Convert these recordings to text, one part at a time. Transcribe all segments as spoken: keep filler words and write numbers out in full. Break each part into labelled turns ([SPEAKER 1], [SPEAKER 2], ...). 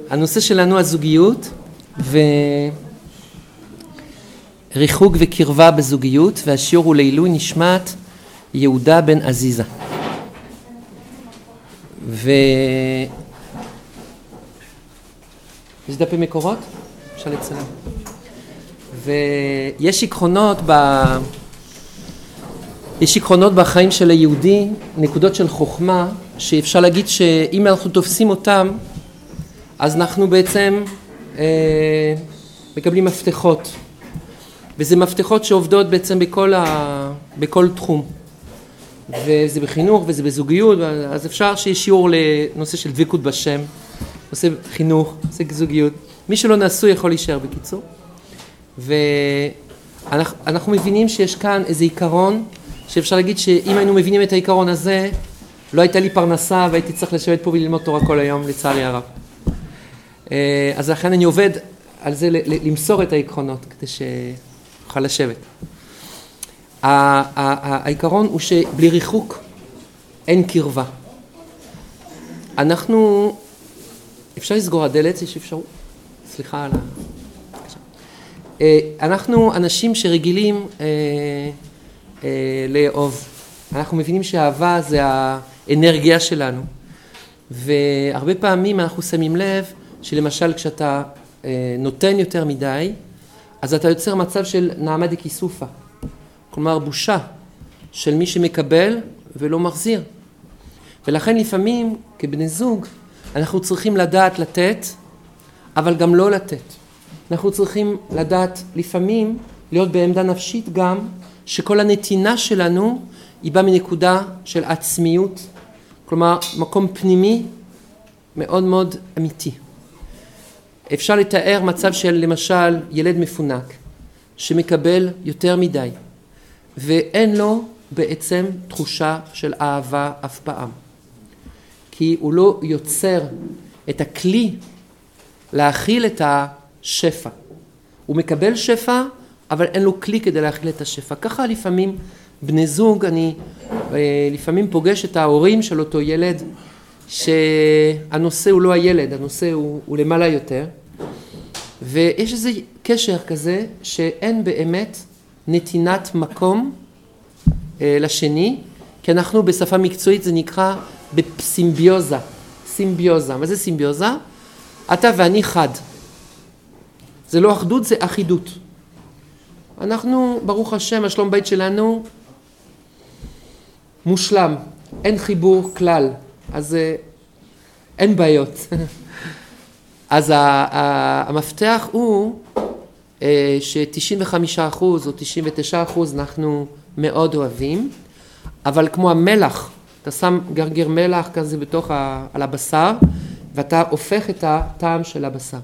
[SPEAKER 1] הנושא שלנו הזוגיות וריחוק וקרבה בזוגיות, והשיעור הוא לעילוי נשמת יהודה בן עזיזה. ו... יש דפי מקורות? אפשר לצלם. ויש עקרונות ב... יש עקרונות בחיים של היהודי, נקודות של חוכמה, שאפשר להגיד שאם אנחנו תופסים אותם, אז אנחנו בעצם אה, מקבלים מפתחות. וזה מפתחות שעובדות בעצם בכל, ה... בכל תחום. וזה בחינוך וזה בזוגיות, אז אפשר שיש שיעור לנושא של דבקות בשם, נושא חינוך, נושא זוגיות. מי שלא נשוי יכול להישאר בקיצור. ואנחנו אנחנו מבינים שיש כאן איזה עיקרון, שאפשר להגיד שאם היינו מבינים את העיקרון הזה, לא הייתה לי פרנסה והייתי צריך לשבת פה וללמוד תורה כל היום, לצערי הרב. אז לכן אני עובד על זה למסור את העקרונות, כדי שאוכל לשבת. העיקרון הוא שבלי ריחוק אין קרבה. אנחנו, אפשר לסגור הדלת, יש אפשרות? סליחה על ה... אנחנו אנשים שרגילים אה, אה, לאהוב. אנחנו מבינים שהאהבה זה האנרגיה שלנו. והרבה פעמים אנחנו שמים לב שלמשל כשאתה אה, נותן יותר מדי, אז אתה יוצר מצב של נעמה דקיסופה. כלומר בושה של מי שמקבל ולא מחזיר. ולכן לפעמים כבני זוג אנחנו צריכים לדעת לתת, אבל גם לא לתת. אנחנו צריכים לדעת לפעמים להיות בעמדה נפשית גם, שכל הנתינה שלנו היא באה מנקודה של עצמיות, כלומר מקום פנימי מאוד מאוד אמיתי. אפשר לתאר מצב של למשל ילד מפונק שמקבל יותר מדי ואין לו בעצם תחושה של אהבה אף פעם, כי הוא לא יוצר את הכלי להכיל את השפע. הוא מקבל שפע, אבל אין לו כלי כדי להכיל את השפע. ככה לפעמים בני זוג, אני לפעמים פוגש את ההורים של אותו ילד, שהנושא הוא לא הילד, הנושא הוא, הוא למעלה יותר. ויש איזה קשר כזה שאין באמת נתינת מקום אה, לשני, כי אנחנו בשפה מקצועית זה נקרא בסימביוזה. סימביוזה. מה זה סימביוזה? אתה ואני חד. זה לא אחדות, זה אחידות. אנחנו, ברוך השם, השלום בית שלנו מושלם. אין חיבור כלל. אז אה, אין בעיות. אז המפתח הוא אה, ש-תשעים וחמישה אחוז או תשעים ותשעה אחוז אנחנו מאוד אוהבים, אבל כמו המלח, אתה שם גרגר מלח כזה בתוך ה, על הבשר, ואתה הופך את הטעם של הבשר.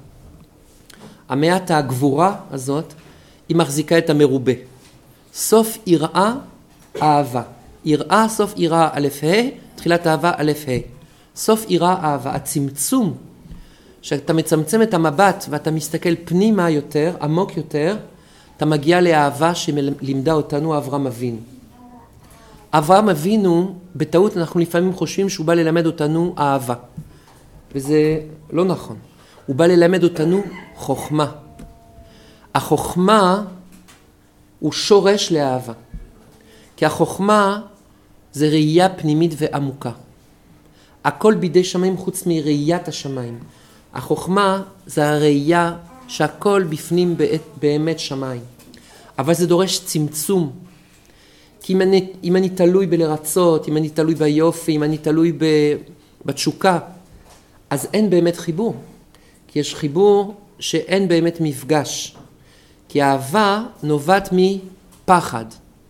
[SPEAKER 1] המעט הגבורה הזאת, היא מחזיקה את המרובה. סוף יראה, אהבה. יראה, סוף יראה, א' ה', תחילת אהבה, א' ה'. סוף יראה, אהבה. הצמצום, שאתה מצמצם את המבט ואתה מסתכל פנימה יותר, עמוק יותר, אתה מגיע לאהבה שלימדה אותנו אברהם אבינו. אברהם אבינו, בטעות אנחנו לפעמים חושבים שהוא בא ללמד אותנו אהבה. וזה לא נכון. הוא בא ללמד אותנו חוכמה. החוכמה הוא שורש לאהבה. כי החוכמה זה ראייה פנימית ועמוקה. הכל בידי שמיים חוץ מראיית השמיים. החוכמה זה הראייה שהכל בפנים באמת שמיים. אבל זה דורש צמצום. כי אם אני, אם אני תלוי בלרצות, אם אני תלוי ביופי, אם אני תלוי בתשוקה, אז אין באמת חיבור. כי יש חיבור שאין באמת מפגש. כי האהבה נובעת מפחד.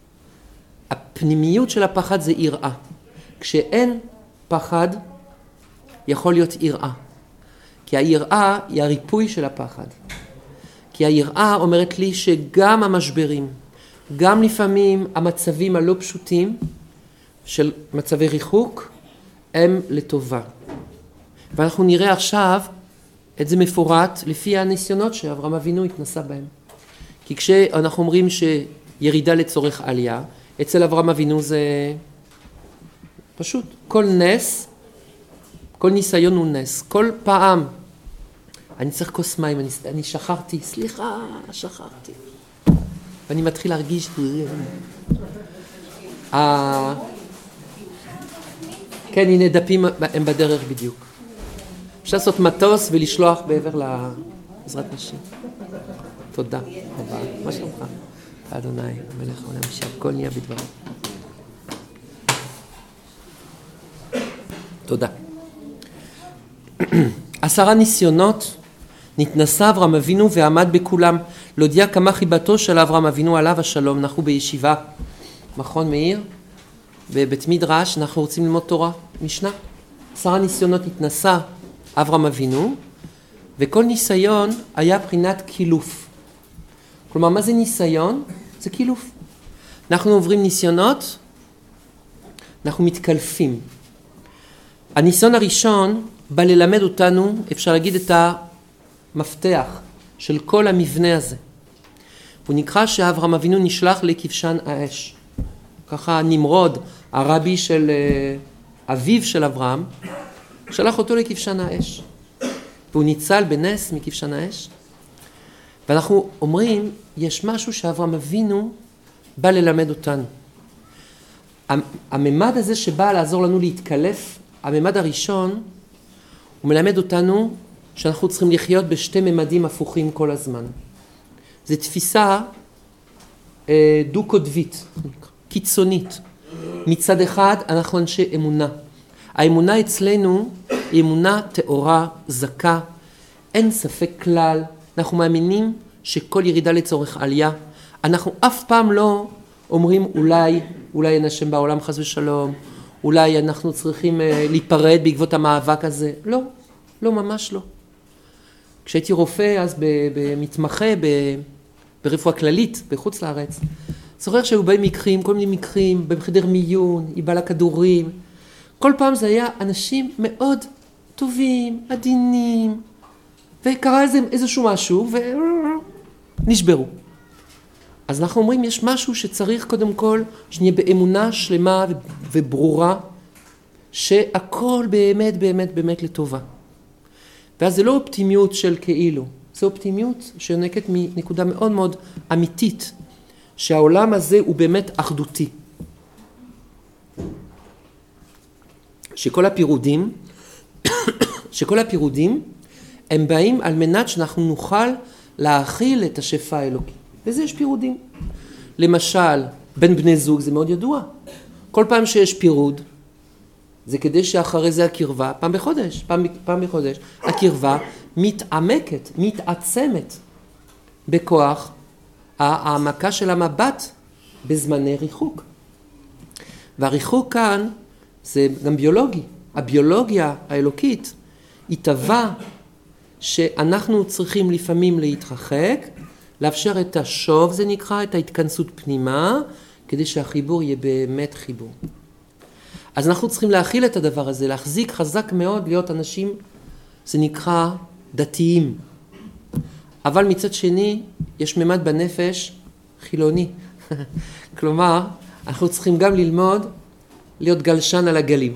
[SPEAKER 1] הפנימיות של הפחד זה יראה. כשאין פחד, יכול להיות יראה. כי היראה היא הריפוי של הפחד. כי היראה אומרת לי שגם המשברים, גם לפעמים המצבים הלא פשוטים של מצבי ריחוק, הם לטובה. ואנחנו נראה עכשיו את זה מפורט לפי הניסיונות שאברהם אבינו התנסה בהם. כי כשאנחנו אומרים שירידה לצורך עלייה, אצל אברהם אבינו זה פשוט. כל נס, כל ניסיון הוא נס. כל פעם אני צריך כוס מים, אני, אני שכחתי, סליחה, שכחתי. ואני מתחיל להרגיש... אה... כן, הנה דפים הם בדרך בדיוק. אפשר לעשות מטוס ולשלוח בעבר לעזרת נשים. תודה רבה. מה שלומך? אדוני, המלך העולם, שהכל נהיה בדברו. תודה. עשרה ניסיונות נתנסה אברהם אבינו ועמד בכולם. להודיע כמה חיבתו של אברהם אבינו עליו השלום. אנחנו בישיבה, מכון מאיר, בבית מדרש, אנחנו רוצים ללמוד תורה, משנה. עשרה ניסיונות נתנסה אברהם אבינו, וכל ניסיון היה בחינת קילוף. כלומר, מה זה ניסיון? זה קילוף. אנחנו עוברים ניסיונות, אנחנו מתקלפים. הניסיון הראשון בא ללמד אותנו, אפשר להגיד את המפתח של כל המבנה הזה. הוא נקרא שאברהם אבינו נשלח לכבשן האש. ככה נמרוד, הרבי של אביו של אברהם, שלח אותו לכבשן האש. והוא ניצל בנס מכבשן האש. ואנחנו אומרים, יש משהו שאברהם אבינו בא ללמד אותנו. הממד הזה שבא לעזור לנו להתקלף, הממד הראשון, הוא מלמד אותנו שאנחנו צריכים לחיות בשתי ממדים הפוכים כל הזמן. זו תפיסה אה, דו-קוטבית, קיצונית. מצד אחד אנחנו אנשי אמונה. האמונה אצלנו היא אמונה תאורה, זכה, אין ספק כלל. אנחנו מאמינים שכל ירידה לצורך עלייה. אנחנו אף פעם לא אומרים אולי, אולי אין השם בעולם חס ושלום, אולי אנחנו צריכים אה, להיפרד בעקבות המאבק הזה. לא, לא, ממש לא. כשהייתי רופא אז במתמחה ב, ברפואה כללית בחוץ לארץ, זוכר שהיו באים מקרים, כל מיני מקרים, בחדר מיון, היא באה לכדורים. כל פעם זה היה אנשים מאוד טובים, עדינים, וקרה איזה, איזשהו משהו, ונשברו. אז אנחנו אומרים, יש משהו שצריך קודם כל, שנהיה באמונה שלמה וברורה, שהכל באמת, באמת, באמת לטובה. ואז זה לא אופטימיות של כאילו, זה אופטימיות שיונקת מנקודה מאוד מאוד אמיתית, שהעולם הזה הוא באמת אחדותי. שכל הפירודים, שכל הפירודים הם באים על מנת שאנחנו נוכל להכיל את השפע האלוקי. וזה יש פירודים. למשל, בין בני זוג זה מאוד ידוע. כל פעם שיש פירוד, זה כדי שאחרי זה הקרבה, פעם בחודש, פעם, פעם בחודש, הקרבה מתעמקת, מתעצמת בכוח העמקה של המבט בזמני ריחוק. והריחוק כאן זה גם ביולוגי. הביולוגיה האלוקית היא טבע שאנחנו צריכים לפעמים להתרחק, לאפשר את השוב, זה נקרא, את ההתכנסות פנימה, כדי שהחיבור יהיה באמת חיבור. אז אנחנו צריכים להכיל את הדבר הזה, להחזיק חזק מאוד, להיות אנשים, זה נקרא דתיים. אבל מצד שני, יש ממד בנפש חילוני. כלומר, אנחנו צריכים גם ללמוד להיות גלשן על הגלים.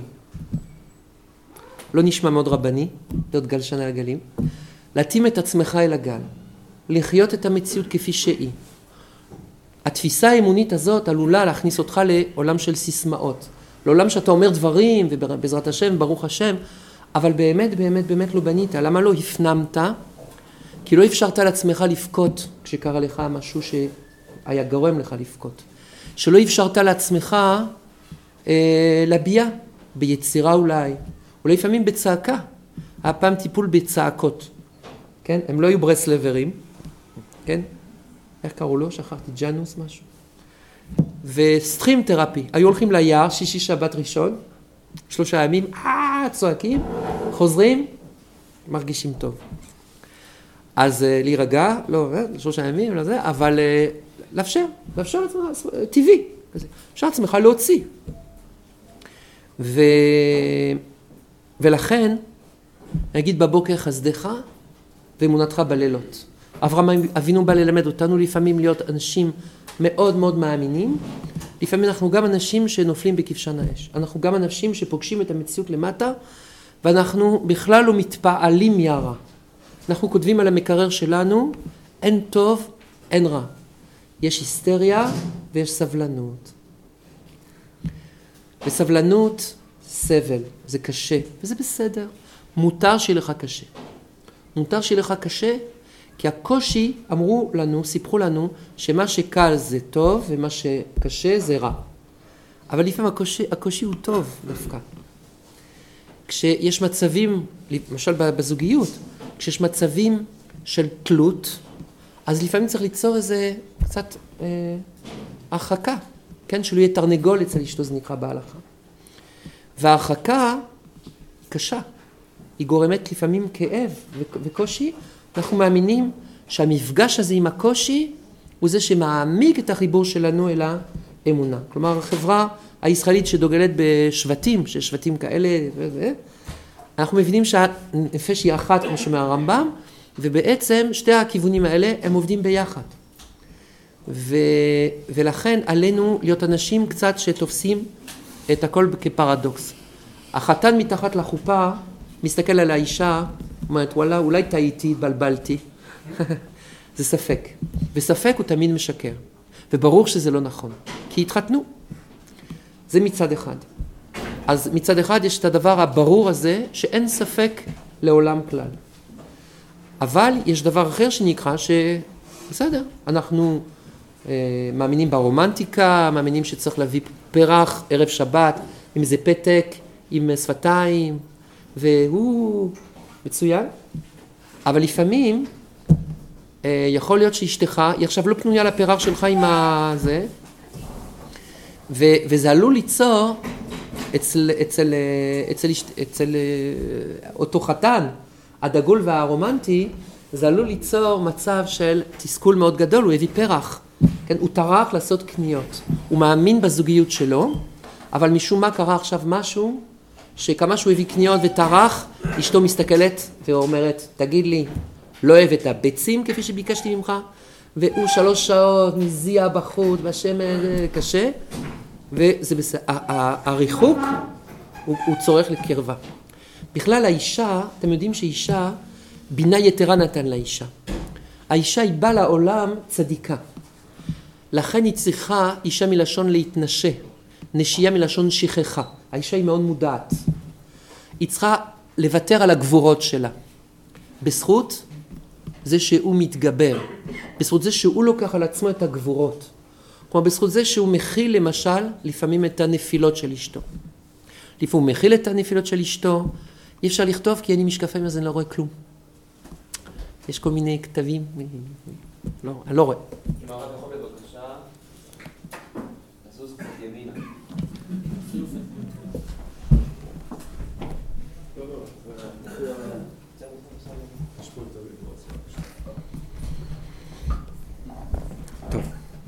[SPEAKER 1] לא נשמע מאוד רבני, להיות גלשן על הגלים. להתאים את עצמך אל הגל. לחיות את המציאות כפי שהיא. התפיסה האמונית הזאת עלולה להכניס אותך לעולם של סיסמאות. לעולם שאתה אומר דברים, ובעזרת השם, ברוך השם, אבל באמת, באמת, באמת לא בנית. למה לא הפנמת? כי לא אפשרת לעצמך לבכות כשקרה לך משהו שהיה גורם לך לבכות. שלא אפשרת לעצמך אה, להביע ביצירה אולי, אולי לפעמים בצעקה. הפעם טיפול בצעקות. כן? הם לא היו ברסלברים. כן? איך קראו לו? שכחתי, ג'אנוס משהו. וסטרים תרפי. היו הולכים ליער, שישי שבת ראשון, שלושה ימים, אה, צועקים, חוזרים, מרגישים טוב. אז uh, להירגע, לא, שלושה ימים, לא זה, אבל uh, לאפשר, לאפשר עצמך, טבעי, כזה. אפשר עצמך להוציא. ו... ולכן, נגיד בבוקר חסדך ואמונתך בלילות. אברהם אבינו בא ללמד אותנו לפעמים להיות אנשים מאוד מאוד מאמינים. לפעמים אנחנו גם אנשים שנופלים בכבשן האש. אנחנו גם אנשים שפוגשים את המציאות למטה, ואנחנו בכלל לא מתפעלים מהרע. אנחנו כותבים על המקרר שלנו, אין טוב, אין רע. יש היסטריה ויש סבלנות. וסבלנות, סבל, זה קשה, וזה בסדר. מותר שיהיה לך קשה. מותר שיהיה לך קשה, כי הקושי, אמרו לנו, סיפרו לנו, שמה שקל זה טוב, ומה שקשה זה רע. אבל לפעמים הקושי, הקושי הוא טוב דווקא. כשיש מצבים, למשל בזוגיות, כשיש מצבים של תלות, אז לפעמים צריך ליצור איזה קצת אה, הרחקה, כן? שלא יהיה תרנגול אצל אשתו, זה נקרא בהלכה. וההרחקה קשה, היא גורמת לפעמים כאב וקושי. אנחנו מאמינים שהמפגש הזה עם הקושי הוא זה שמעמיק את החיבור שלנו אל האמונה. כלומר, החברה הישראלית שדוגלת בשבטים, ששבטים כאלה, וזה, אנחנו מבינים שהנפש היא אחת, כמו שאומר הרמב"ם, ובעצם שתי הכיוונים האלה הם עובדים ביחד. ו... ולכן עלינו להיות אנשים קצת שתופסים את הכל כפרדוקס. החתן מתחת לחופה מסתכל על האישה, אומרת, וואלה, אולי טעיתי, התבלבלתי. זה ספק. וספק הוא תמיד משקר. וברור שזה לא נכון, כי התחתנו. זה מצד אחד. אז מצד אחד יש את הדבר הברור הזה, שאין ספק לעולם כלל. אבל יש דבר אחר שנקרא שבסדר, אנחנו אה, מאמינים ברומנטיקה, מאמינים שצריך להביא פרח ערב שבת, עם איזה פתק, עם שפתיים, והוא מצוין. אבל לפעמים אה, יכול להיות שאשתך, היא עכשיו לא פנויה לפרח שלך עם הזה, ו, וזה עלול ליצור אצל, אצל, אצל, אצל, אצל אותו חתן, הדגול והרומנטי, זה עלול ליצור מצב של תסכול מאוד גדול, הוא הביא פרח, כן? הוא טרח לעשות קניות, הוא מאמין בזוגיות שלו, אבל משום מה קרה עכשיו משהו, שכמה שהוא הביא קניות וטרח, אשתו מסתכלת ואומרת, תגיד לי, לא אוהב את הביצים כפי שביקשתי ממך, והוא שלוש שעות מזיע בחוץ, והשמן קשה, וזה בסדר, הריחוק הוא, הוא צורך לקרבה. בכלל האישה, אתם יודעים שאישה, בינה יתרה נתן לאישה. האישה היא באה לעולם צדיקה. לכן היא צריכה אישה מלשון להתנשא, נשייה מלשון שכחה. האישה היא מאוד מודעת. היא צריכה לוותר על הגבורות שלה. בזכות זה שהוא מתגבר. בזכות זה שהוא לוקח על עצמו את הגבורות. כלומר, בזכות זה שהוא מכיל למשל לפעמים את הנפילות של אשתו. לפעמים הוא מכיל את הנפילות של אשתו, אי אפשר לכתוב כי אני משקפיים אז אני לא רואה כלום. יש כל מיני כתבים, לא, אני לא רואה.
[SPEAKER 2] אם הרב יכול בבקשה, לזוז קצת ימינה.
[SPEAKER 1] טוב.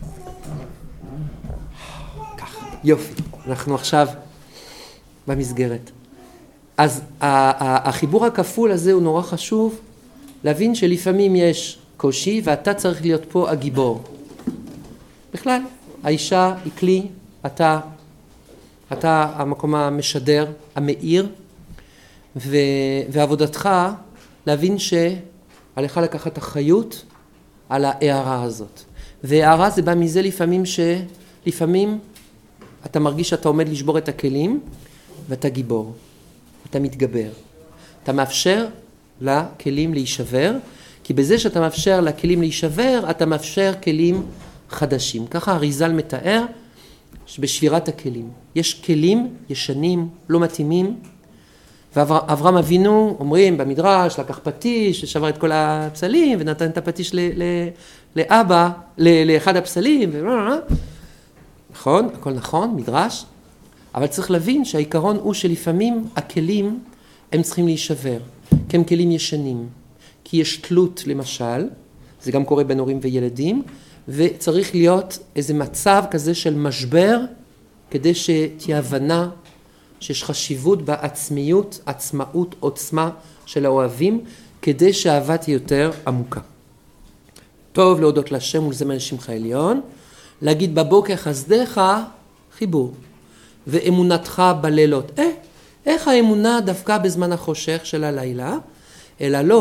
[SPEAKER 1] ככה, יופי. אנחנו עכשיו במסגרת. אז החיבור הכפול הזה הוא נורא חשוב, להבין שלפעמים יש קושי ואתה צריך להיות פה הגיבור. בכלל, האישה היא כלי, אתה, אתה המקום המשדר, המאיר, ו, ועבודתך להבין שעליך לקחת אחריות על ההערה הזאת. והערה זה בא מזה לפעמים שלפעמים אתה מרגיש שאתה עומד לשבור את הכלים ואתה גיבור, אתה מתגבר. אתה מאפשר לכלים להישבר, כי בזה שאתה מאפשר לכלים להישבר, אתה מאפשר כלים חדשים. ככה הריז"ל מתאר שבשבירת הכלים. יש כלים ישנים, לא מתאימים, ואברהם אבינו, אומרים במדרש, לקח פטיש, ששבר את כל הפסלים, ונתן את הפטיש ל- ל- לאבא, ל- לאחד הפסלים, ו... נכון, הכל נכון, מדרש, אבל צריך להבין שהעיקרון הוא שלפעמים הכלים הם צריכים להישבר, כי הם כלים ישנים, כי יש תלות למשל, זה גם קורה בין הורים וילדים, וצריך להיות איזה מצב כזה של משבר, כדי שתהיה הבנה שיש חשיבות בעצמיות, עצמאות, עוצמה של האוהבים, כדי שהאהבה תהיה יותר עמוקה. טוב להודות לשם ולזמר שמך עליון, להגיד בבוקר חסדיך חיבור, ואמונתך בלילות. אה, איך האמונה דווקא בזמן החושך של הלילה? אלא לא,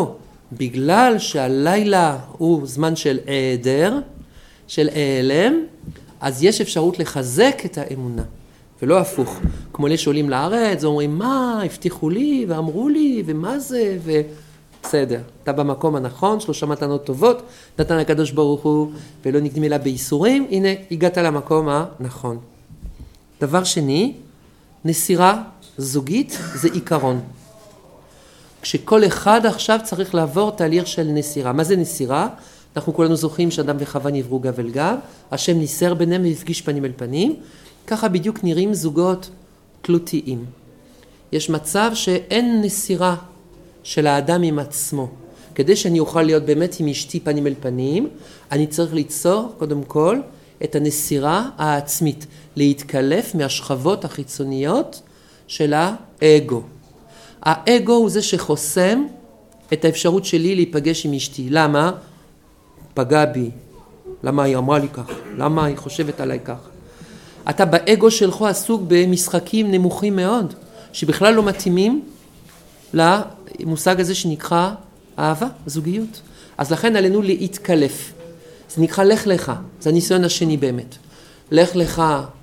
[SPEAKER 1] בגלל שהלילה הוא זמן של העדר, של העלם, אז יש אפשרות לחזק את האמונה, ולא הפוך. כמו אלה שעולים לארץ, אומרים, מה, הבטיחו לי ואמרו לי, ומה זה, ובסדר. אתה במקום הנכון, שלושה מתנות טובות, נתן הקדוש ברוך הוא, ולא נקדים אלא בייסורים, הנה, הגעת למקום הנכון. דבר שני, נסירה זוגית זה עיקרון. כשכל אחד עכשיו צריך לעבור תהליך של נסירה. מה זה נסירה? אנחנו כולנו זוכרים שאדם וחווה נבראו גב אל גב, השם ניסר ביניהם והפגיש פנים אל פנים, ככה בדיוק נראים זוגות תלותיים. יש מצב שאין נסירה של האדם עם עצמו. כדי שאני אוכל להיות באמת עם אשתי פנים אל פנים, אני צריך ליצור קודם כל את הנסירה העצמית, להתקלף מהשכבות החיצוניות של האגו. האגו הוא זה שחוסם את האפשרות שלי להיפגש עם אשתי. למה? פגע בי. למה היא אמרה לי כך? למה היא חושבת עליי כך? אתה באגו שלך עסוק במשחקים נמוכים מאוד, שבכלל לא מתאימים למושג הזה שנקרא אהבה, זוגיות. אז לכן עלינו להתקלף. זה נקרא לך לך, זה הניסיון השני באמת. לך לך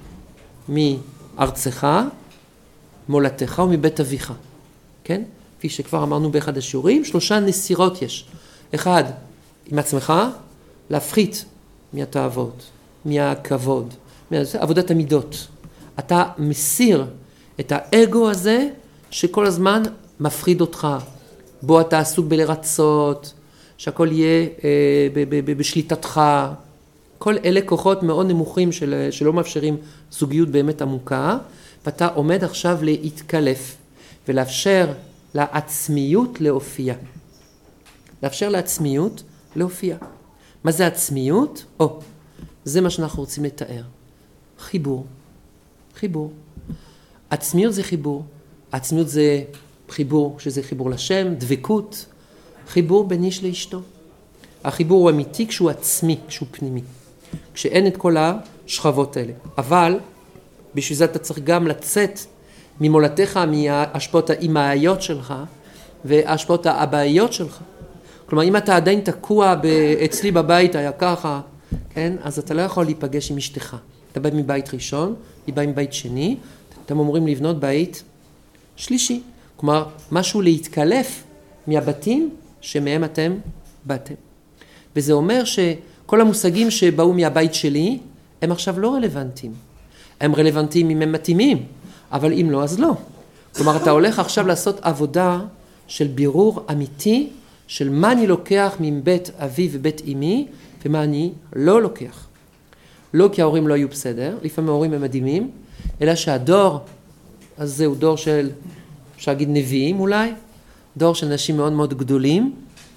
[SPEAKER 1] מארצך, מולדתך ומבית אביך. כן? כפי שכבר אמרנו באחד השיעורים, שלושה נסירות יש. אחד, עם עצמך, להפחית מהתאוות, מהכבוד, מעבודת המידות. אתה מסיר את האגו הזה שכל הזמן מפחיד אותך, בו אתה עסוק בלרצות, שהכל יהיה אה, ב- ב- ב- בשליטתך. כל אלה כוחות מאוד נמוכים של, שלא מאפשרים זוגיות באמת עמוקה, ואתה עומד עכשיו להתקלף ולאפשר לעצמיות להופיע. לאפשר לעצמיות להופיע. מה זה עצמיות? או, זה מה שאנחנו רוצים לתאר. חיבור. חיבור. עצמיות זה חיבור. עצמיות זה חיבור, שזה חיבור לשם, דבקות. חיבור בין איש לאשתו. החיבור הוא אמיתי כשהוא עצמי, כשהוא פנימי. כשאין את כל השכבות האלה. אבל, בשביל זה אתה צריך גם לצאת ממולדתך, מההשפעות האימהיות שלך, וההשפעות האבאיות שלך. כלומר, אם אתה עדיין תקוע אצלי בבית היה ככה, כן? אז אתה לא יכול להיפגש עם אשתך. אתה בא מבית ראשון, היא באה מבית שני, אתם אמורים לבנות בית שלישי. כלומר, משהו להתקלף מהבתים שמהם אתם באתם. וזה אומר שכל המושגים שבאו מהבית שלי, הם עכשיו לא רלוונטיים. הם רלוונטיים אם הם מתאימים, אבל אם לא, אז לא. כלומר, אתה הולך עכשיו לעשות עבודה של בירור אמיתי, של מה אני לוקח מבית אבי ובית אמי, ומה אני לא לוקח. לא כי ההורים לא היו בסדר, לפעמים ההורים הם מדהימים, אלא שהדור, אז זהו דור של, אפשר להגיד נביאים אולי, דור של אנשים מאוד מאוד גדולים,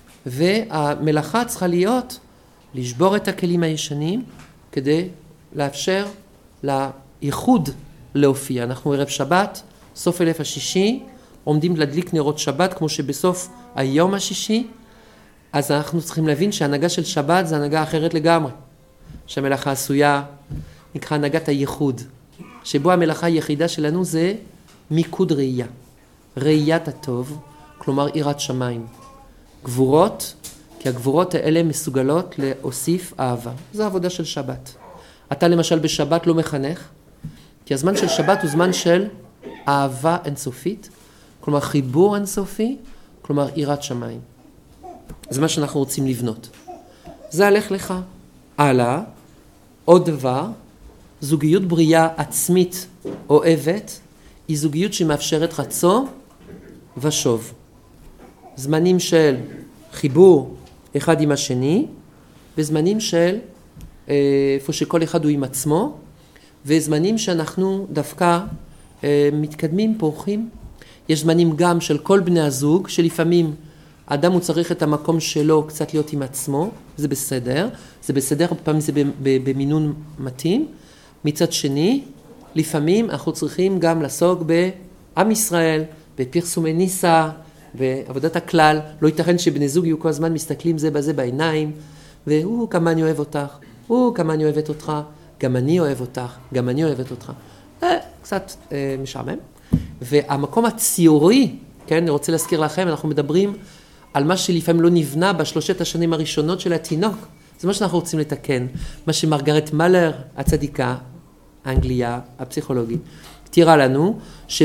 [SPEAKER 1] והמלאכה צריכה להיות לשבור את הכלים הישנים, כדי לאפשר לייחוד להופיע. אנחנו ערב שבת, סוף אלף השישי, עומדים להדליק נרות שבת, כמו שבסוף היום השישי, אז אנחנו צריכים להבין שההנהגה של שבת זה הנהגה אחרת לגמרי. שהמלאכה עשויה, נקרא הנהגת הייחוד, שבו המלאכה היחידה שלנו זה מיקוד ראייה. ראיית הטוב, כלומר יראת שמיים. גבורות, כי הגבורות האלה מסוגלות להוסיף אהבה. זו העבודה של שבת. אתה למשל בשבת לא מחנך, כי הזמן של שבת הוא זמן של אהבה אינסופית, כלומר חיבור אינסופי, כלומר יראת שמיים. זה מה שאנחנו רוצים לבנות. זה הלך לך. הלאה, עוד דבר, זוגיות בריאה עצמית אוהבת, היא זוגיות שמאפשרת רצון ושוב. זמנים של חיבור אחד עם השני, וזמנים של איפה שכל אחד הוא עם עצמו, וזמנים שאנחנו דווקא מתקדמים, פורחים. יש זמנים גם של כל בני הזוג, שלפעמים האדם הוא צריך את המקום שלו קצת להיות עם עצמו, זה בסדר, זה בסדר, פעמים זה במינון מתאים. מצד שני, לפעמים אנחנו צריכים גם לעסוק בעם ישראל, בפרסומי ניסה, בעבודת הכלל. לא ייתכן שבני זוג יהיו כל הזמן מסתכלים זה בזה בעיניים, והוא כמה אני אוהב אותך, הוא כמה אני אוהבת אותך, גם אני אוהב אותך, גם אני אוהבת אותך. זה קצת אה, משעמם. והמקום הציורי, כן, אני רוצה להזכיר לכם, אנחנו מדברים על מה שלפעמים לא נבנה בשלושת השנים הראשונות של התינוק. זה מה שאנחנו רוצים לתקן. מה שמרגרט מלר, הצדיקה, האנגליה, הפסיכולוגית, תראה לנו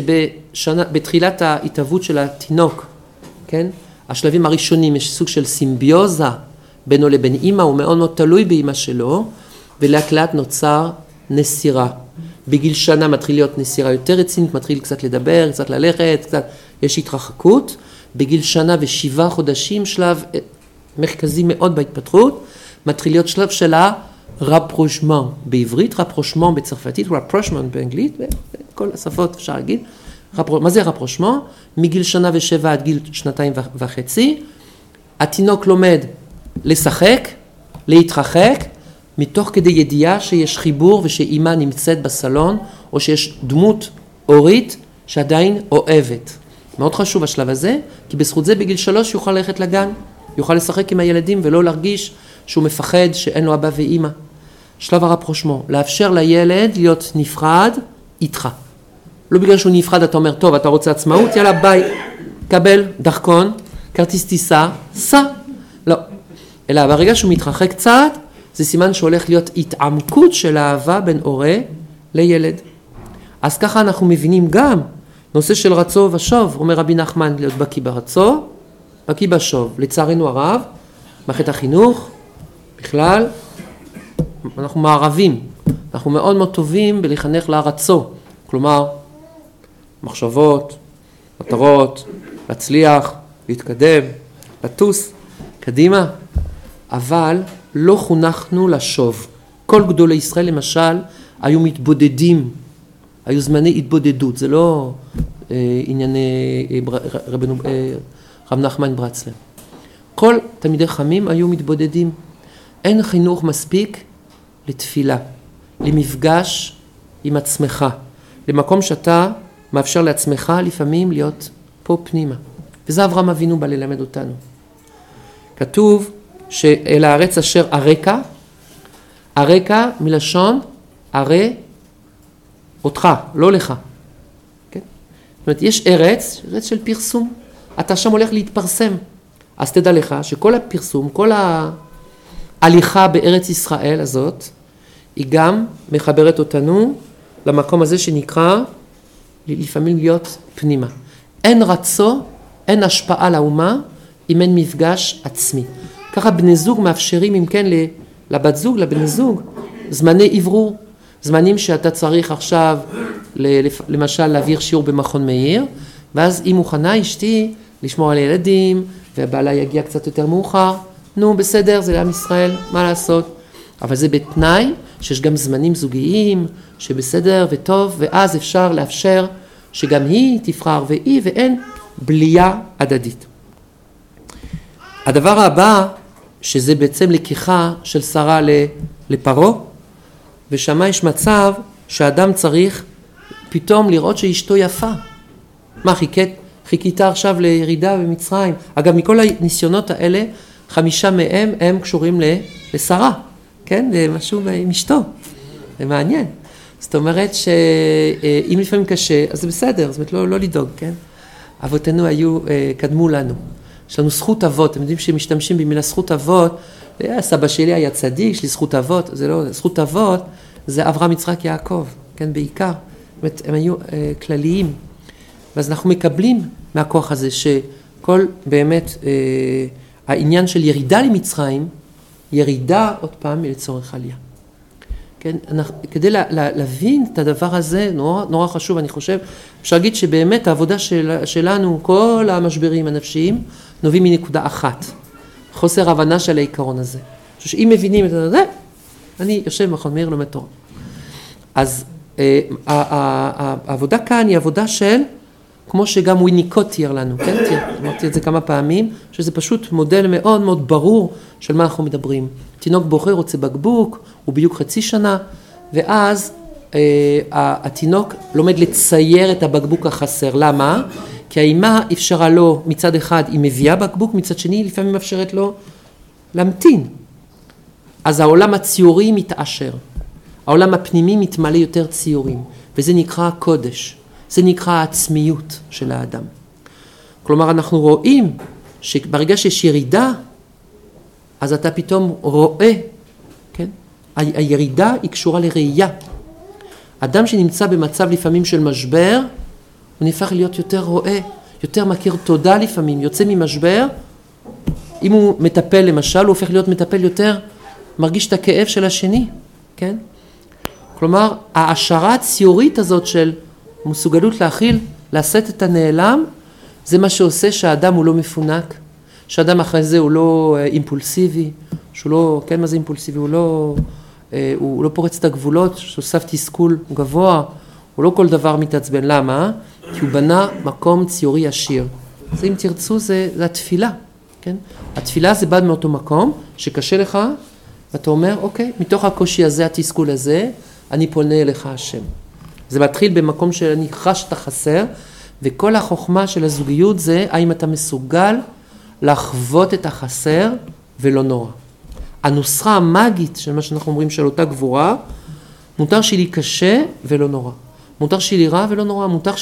[SPEAKER 1] שבתחילת ההתהוות של התינוק, כן? השלבים הראשונים יש סוג של סימביוזה בינו לבין אמא, הוא מאוד מאוד תלוי באמא שלו, ולאט לאט נוצר נסירה. בגיל שנה מתחיל להיות נסירה יותר רצינית, מתחיל קצת לדבר, קצת ללכת, קצת, יש התרחקות. בגיל שנה ושבעה חודשים, שלב מרכזי מאוד בהתפתחות, מתחיל להיות שלב של הרפרושמן בעברית, רפרושמן בצרפתית, רפרושמן באנגלית, בכל השפות אפשר להגיד. מה זה רפרושמן? מגיל שנה ושבע עד גיל שנתיים וחצי, התינוק לומד לשחק, להתרחק, מתוך כדי ידיעה שיש חיבור ושאימא נמצאת בסלון, או שיש דמות הורית שעדיין אוהבת. מאוד חשוב השלב הזה, כי בזכות זה בגיל שלוש יוכל ללכת לגן, יוכל לשחק עם הילדים ולא להרגיש שהוא מפחד שאין לו אבא ואימא. שלב הרפרושמו, לאפשר לילד להיות נפרד איתך. לא בגלל שהוא נפרד אתה אומר, טוב, אתה רוצה עצמאות? יאללה, ביי, קבל דרכון, כרטיס טיסה, סע. לא. אלא ברגע שהוא מתרחק קצת, זה סימן שהולך להיות התעמקות של האהבה בין הורה לילד. אז ככה אנחנו מבינים גם נושא של רצו ושוב, אומר רבי נחמן, להיות בקי ברצו, בקי בשוב. לצערנו הרב, מערכת החינוך, בכלל, אנחנו מערבים, אנחנו מאוד מאוד טובים בלחנך לרצו, כלומר, מחשבות, מטרות, להצליח, להתקדם, לטוס, קדימה, אבל לא חונכנו לשוב. כל גדולי ישראל למשל היו מתבודדים, היו זמני התבודדות, זה לא אה, ענייני אה, רבנו, אה, רב נחמן ברצלר. כל תלמידי חכמים היו מתבודדים. אין חינוך מספיק לתפילה, למפגש עם עצמך, למקום שאתה מאפשר לעצמך לפעמים להיות פה פנימה. וזה אברהם אבינו בא ללמד אותנו. כתוב שאל הארץ אשר הרקע, הרקע מלשון הרי אותך, לא לך. כן? זאת אומרת, יש ארץ, ארץ של פרסום. אתה שם הולך להתפרסם. אז תדע לך שכל הפרסום, כל ההליכה בארץ ישראל הזאת, היא גם מחברת אותנו למקום הזה שנקרא לפעמים להיות פנימה. אין רצו, אין השפעה לאומה, אם אין מפגש עצמי. ככה בני זוג מאפשרים, אם כן, לבת זוג, לבני זוג, זמני עברור. זמנים שאתה צריך עכשיו, למשל, להעביר שיעור במכון מאיר, ואז היא מוכנה, אשתי, לשמור על הילדים, והבעלה יגיע קצת יותר מאוחר. נו, בסדר, זה לעם ישראל, מה לעשות? אבל זה בתנאי שיש גם זמנים זוגיים, שבסדר וטוב, ואז אפשר לאפשר שגם היא תבחר והיא, ואין בלייה הדדית. הדבר הבא, שזה בעצם לקיחה של שרה לפרו, ושמה יש מצב שהאדם צריך פתאום לראות שאשתו יפה. מה, חיכית, חיכית עכשיו לירידה במצרים? אגב, מכל הניסיונות האלה, חמישה מהם הם קשורים לשרה, כן? זה משהו עם אשתו. זה מעניין. זאת אומרת שאם לפעמים קשה, אז זה בסדר, זאת אומרת לא, לא לדאוג, כן? אבותינו היו, קדמו לנו. יש לנו זכות אבות, אתם יודעים שמשתמשים במילה זכות אבות, סבא שלי היה צדיק, יש לי זכות אבות, זה לא, זכות אבות זה אברהם יצחק יעקב, כן, בעיקר. זאת אומרת, הם היו אה, כלליים. ואז אנחנו מקבלים מהכוח הזה שכל באמת אה, העניין של ירידה למצרים, ירידה עוד פעם לצורך עלייה. כן, אנחנו, כדי לה, לה, להבין את הדבר הזה, נורא, נורא חשוב, אני חושב, אפשר להגיד שבאמת העבודה של, שלנו, כל המשברים הנפשיים, נובעים מנקודה אחת. חוסר הבנה של העיקרון הזה. שאם מבינים את זה, אני יושב במכון מאיר לומד תורה. אז אה, העבודה כאן היא עבודה של, כמו שגם וויניקוט תיאר לנו, כן? אמרתי את זה כמה פעמים, שזה פשוט מודל מאוד מאוד ברור של מה אנחנו מדברים. תינוק בוחר רוצה בקבוק, הוא בדיוק חצי שנה, ואז אה, התינוק לומד לצייר את הבקבוק החסר. למה? כי האמא אפשרה לו מצד אחד, היא מביאה בקבוק, מצד שני לפעמים אפשרת לו להמתין. אז העולם הציורי מתעשר, העולם הפנימי מתמלא יותר ציורים, וזה נקרא קודש, זה נקרא העצמיות של האדם. כלומר, אנחנו רואים שברגע שיש ירידה, אז אתה פתאום רואה, כן? ה- הירידה היא קשורה לראייה. אדם שנמצא במצב לפעמים של משבר, הוא נהפך להיות יותר רואה, יותר מכיר תודה לפעמים, יוצא ממשבר, אם הוא מטפל למשל, הוא הופך להיות מטפל יותר, מרגיש את הכאב של השני, כן? כלומר, ההשערה הציורית הזאת של מסוגלות להכיל, לשאת את הנעלם, זה מה שעושה שהאדם הוא לא מפונק, שהאדם אחרי זה הוא לא אימפולסיבי, שהוא לא, כן, מה זה אימפולסיבי? הוא לא, הוא לא פורץ את הגבולות, שהוא סף תסכול גבוה, הוא לא כל דבר מתעצבן. למה? כי הוא בנה מקום ציורי עשיר. אז אם תרצו, זה, זה התפילה, כן? התפילה זה בא מאותו מקום שקשה לך, ואתה אומר, אוקיי, מתוך הקושי הזה, התסכול הזה, אני פונה אליך השם. זה מתחיל במקום שאני חש את החסר, וכל החוכמה של הזוגיות זה, האם אתה מסוגל לחוות את החסר ולא נורא. הנוסחה המאגית של מה שאנחנו אומרים של אותה גבורה, מותר שלי קשה ולא נורא. מותר שלי רע ולא נורא. מותר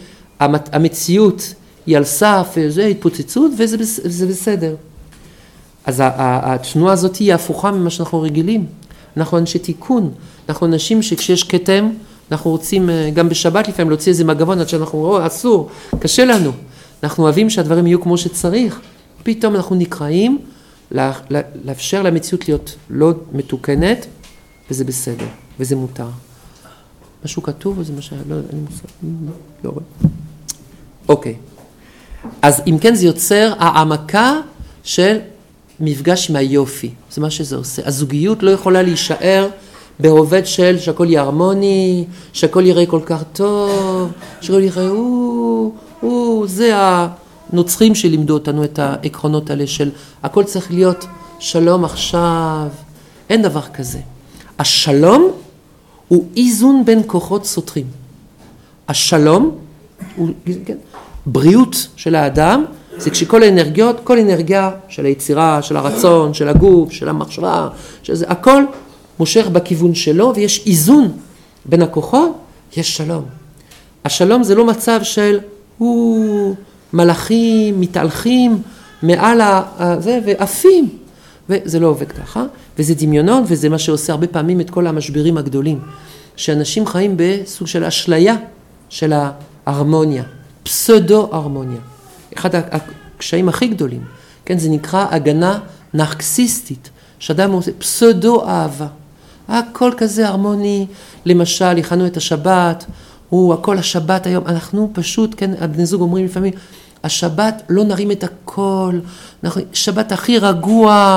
[SPEAKER 1] שהמציאות היא על סף וזה התפוצצות וזה זה בסדר. אז התנועה הזאת היא הפוכה ממה שאנחנו רגילים. אנחנו אנשי תיקון. אנחנו אנשים שכשיש קטם, אנחנו רוצים גם בשבת לפעמים להוציא איזה מגבון עד שאנחנו רואים, אסור, קשה לנו. אנחנו אוהבים שהדברים יהיו כמו שצריך. פתאום אנחנו נקראים לאפשר למציאות להיות לא מתוקנת, וזה בסדר, וזה מותר. משהו כתוב, או זה מה שהיה? לא, אני מוסר, לא רואה. אוקיי. אז אם כן זה יוצר העמקה של מפגש עם היופי. זה מה שזה עושה. הזוגיות לא יכולה להישאר בעובד של שהכל יהיה הרמוני, שהכל יראה כל כך טוב, שהכל יראה, או, או, זה הנוצרים שלימדו אותנו את העקרונות האלה של הכל צריך להיות שלום עכשיו. אין דבר כזה. השלום הוא איזון בין כוחות סותרים. השלום הוא, כן, בריאות של האדם, זה כשכל האנרגיות, כל אנרגיה של היצירה, של הרצון, של הגוף, של המחשבה, שזה, הכל מושך בכיוון שלו, ויש איזון בין הכוחות, יש שלום. השלום זה לא מצב של הוא, מלאכים, מתהלכים, מעל הזה, ועפים. וזה לא עובד ככה, וזה דמיונות, וזה מה שעושה הרבה פעמים את כל המשברים הגדולים. שאנשים חיים בסוג של אשליה של ההרמוניה, פסאודו-הרמוניה. אחד הקשיים הכי גדולים, כן, זה נקרא הגנה נרקסיסטית, שאדם עושה פסאודו-אהבה. הכל כזה הרמוני, למשל, הכנו את השבת, הוא, הכל השבת היום, אנחנו פשוט, כן, הבני זוג אומרים לפעמים, השבת לא נרים את הכל, אנחנו, שבת הכי רגוע,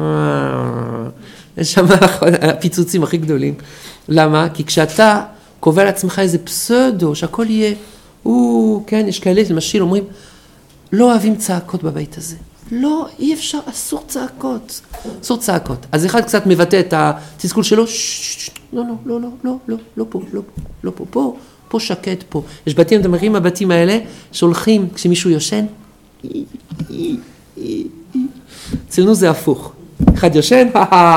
[SPEAKER 1] יש שם הפיצוצים הכי גדולים. למה? כי כשאתה קובע לעצמך איזה פסאודו, שהכל יהיה, הוא, כן, יש כאלה, למשל, אומרים, לא אוהבים צעקות בבית הזה. לא, אי אפשר, אסור צעקות. אסור צעקות. אז אחד קצת מבטא את התסכול שלו, לא, לא, לא, לא, לא, לא, לא פה, לא פה, לא פה, פה, פה שקט פה. יש בתים, אתם מכירים הבתים האלה, שהולכים כשמישהו יושן, אצלנו זה הפוך. אחד יושן,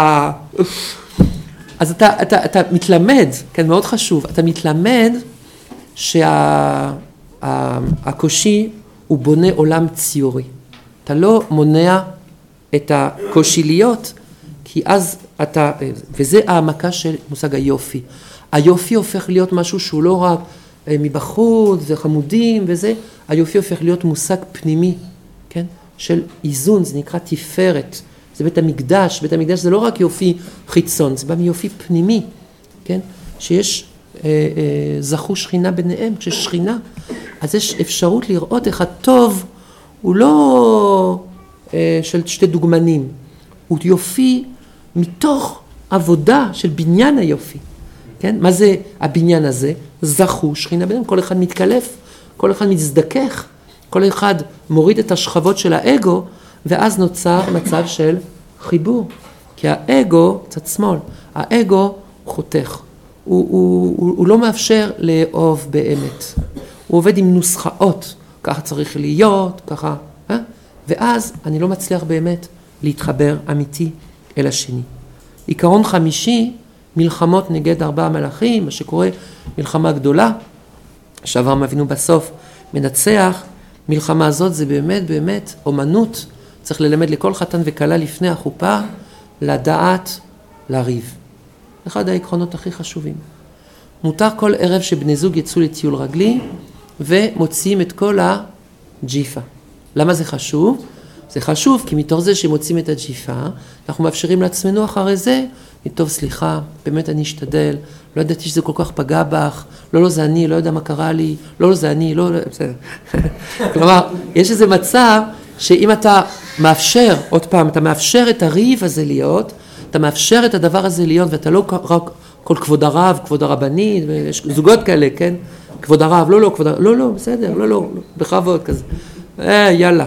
[SPEAKER 1] אז אתה, אתה, אתה מתלמד, כן, מאוד חשוב, אתה מתלמד שהקושי הוא בונה עולם ציורי. אתה לא מונע את הקושי להיות, כי אז אתה, וזה העמקה של מושג היופי. היופי הופך להיות משהו שהוא לא רק מבחוץ, זה חמודים וזה, היופי הופך להיות מושג פנימי, כן? של איזון, זה נקרא תפארת. זה בית המקדש, בית המקדש זה לא רק יופי חיצון, זה בא מיופי פנימי, כן? שיש אה, אה, זכו שכינה ביניהם, כששכינה, אז יש אפשרות לראות איך הטוב הוא לא אה, של שתי דוגמנים, הוא יופי מתוך עבודה של בניין היופי, כן? מה זה הבניין הזה? זכו שכינה ביניהם, כל אחד מתקלף, כל אחד מזדכך, כל אחד מוריד את השכבות של האגו, ואז נוצר מצב של חיבור. כי האגו, קצת שמאל, האגו חותך. הוא, הוא, הוא, הוא לא מאפשר לאהוב באמת. הוא עובד עם נוסחאות. ככה צריך להיות, ככה. אה? ואז אני לא מצליח באמת להתחבר אמיתי אל השני. עיקרון חמישי, מלחמות נגד ארבעה מלאכים, מה שקורה מלחמה גדולה, שאברהם אבינו בסוף מנצח, מלחמה הזאת זה באמת באמת אומנות, צריך ללמד לכל חתן וקלה לפני החופה, לדעת לריב. אחד העקרונות הכי חשובים. מותר כל ערב שבני זוג יצאו לטיול רגלי, ומוציאים את כל הג'יפה. למה זה חשוב? זה חשוב כי מתוך זה שמוצאים את הג'יפה, אנחנו מאפשרים לעצמנו אחרי זה, טוב סליחה, באמת אני אשתדל, לא ידעתי שזה כל כך פגע בך, לא לא זה אני, לא יודע מה קרה לי, לא לא זה אני, לא, לא, בסדר. כלומר, יש איזה מצב שאם אתה מאפשר, עוד פעם, אתה מאפשר את הריב הזה להיות, אתה מאפשר את הדבר הזה להיות, ואתה לא רק כל כבוד הרב, כבוד הרבני, יש זוגות כאלה, כן? כבוד הרב, לא, לא, כבוד הרב, לא, לא, בסדר, לא, לא, בכבוד כזה. אה, יאללה,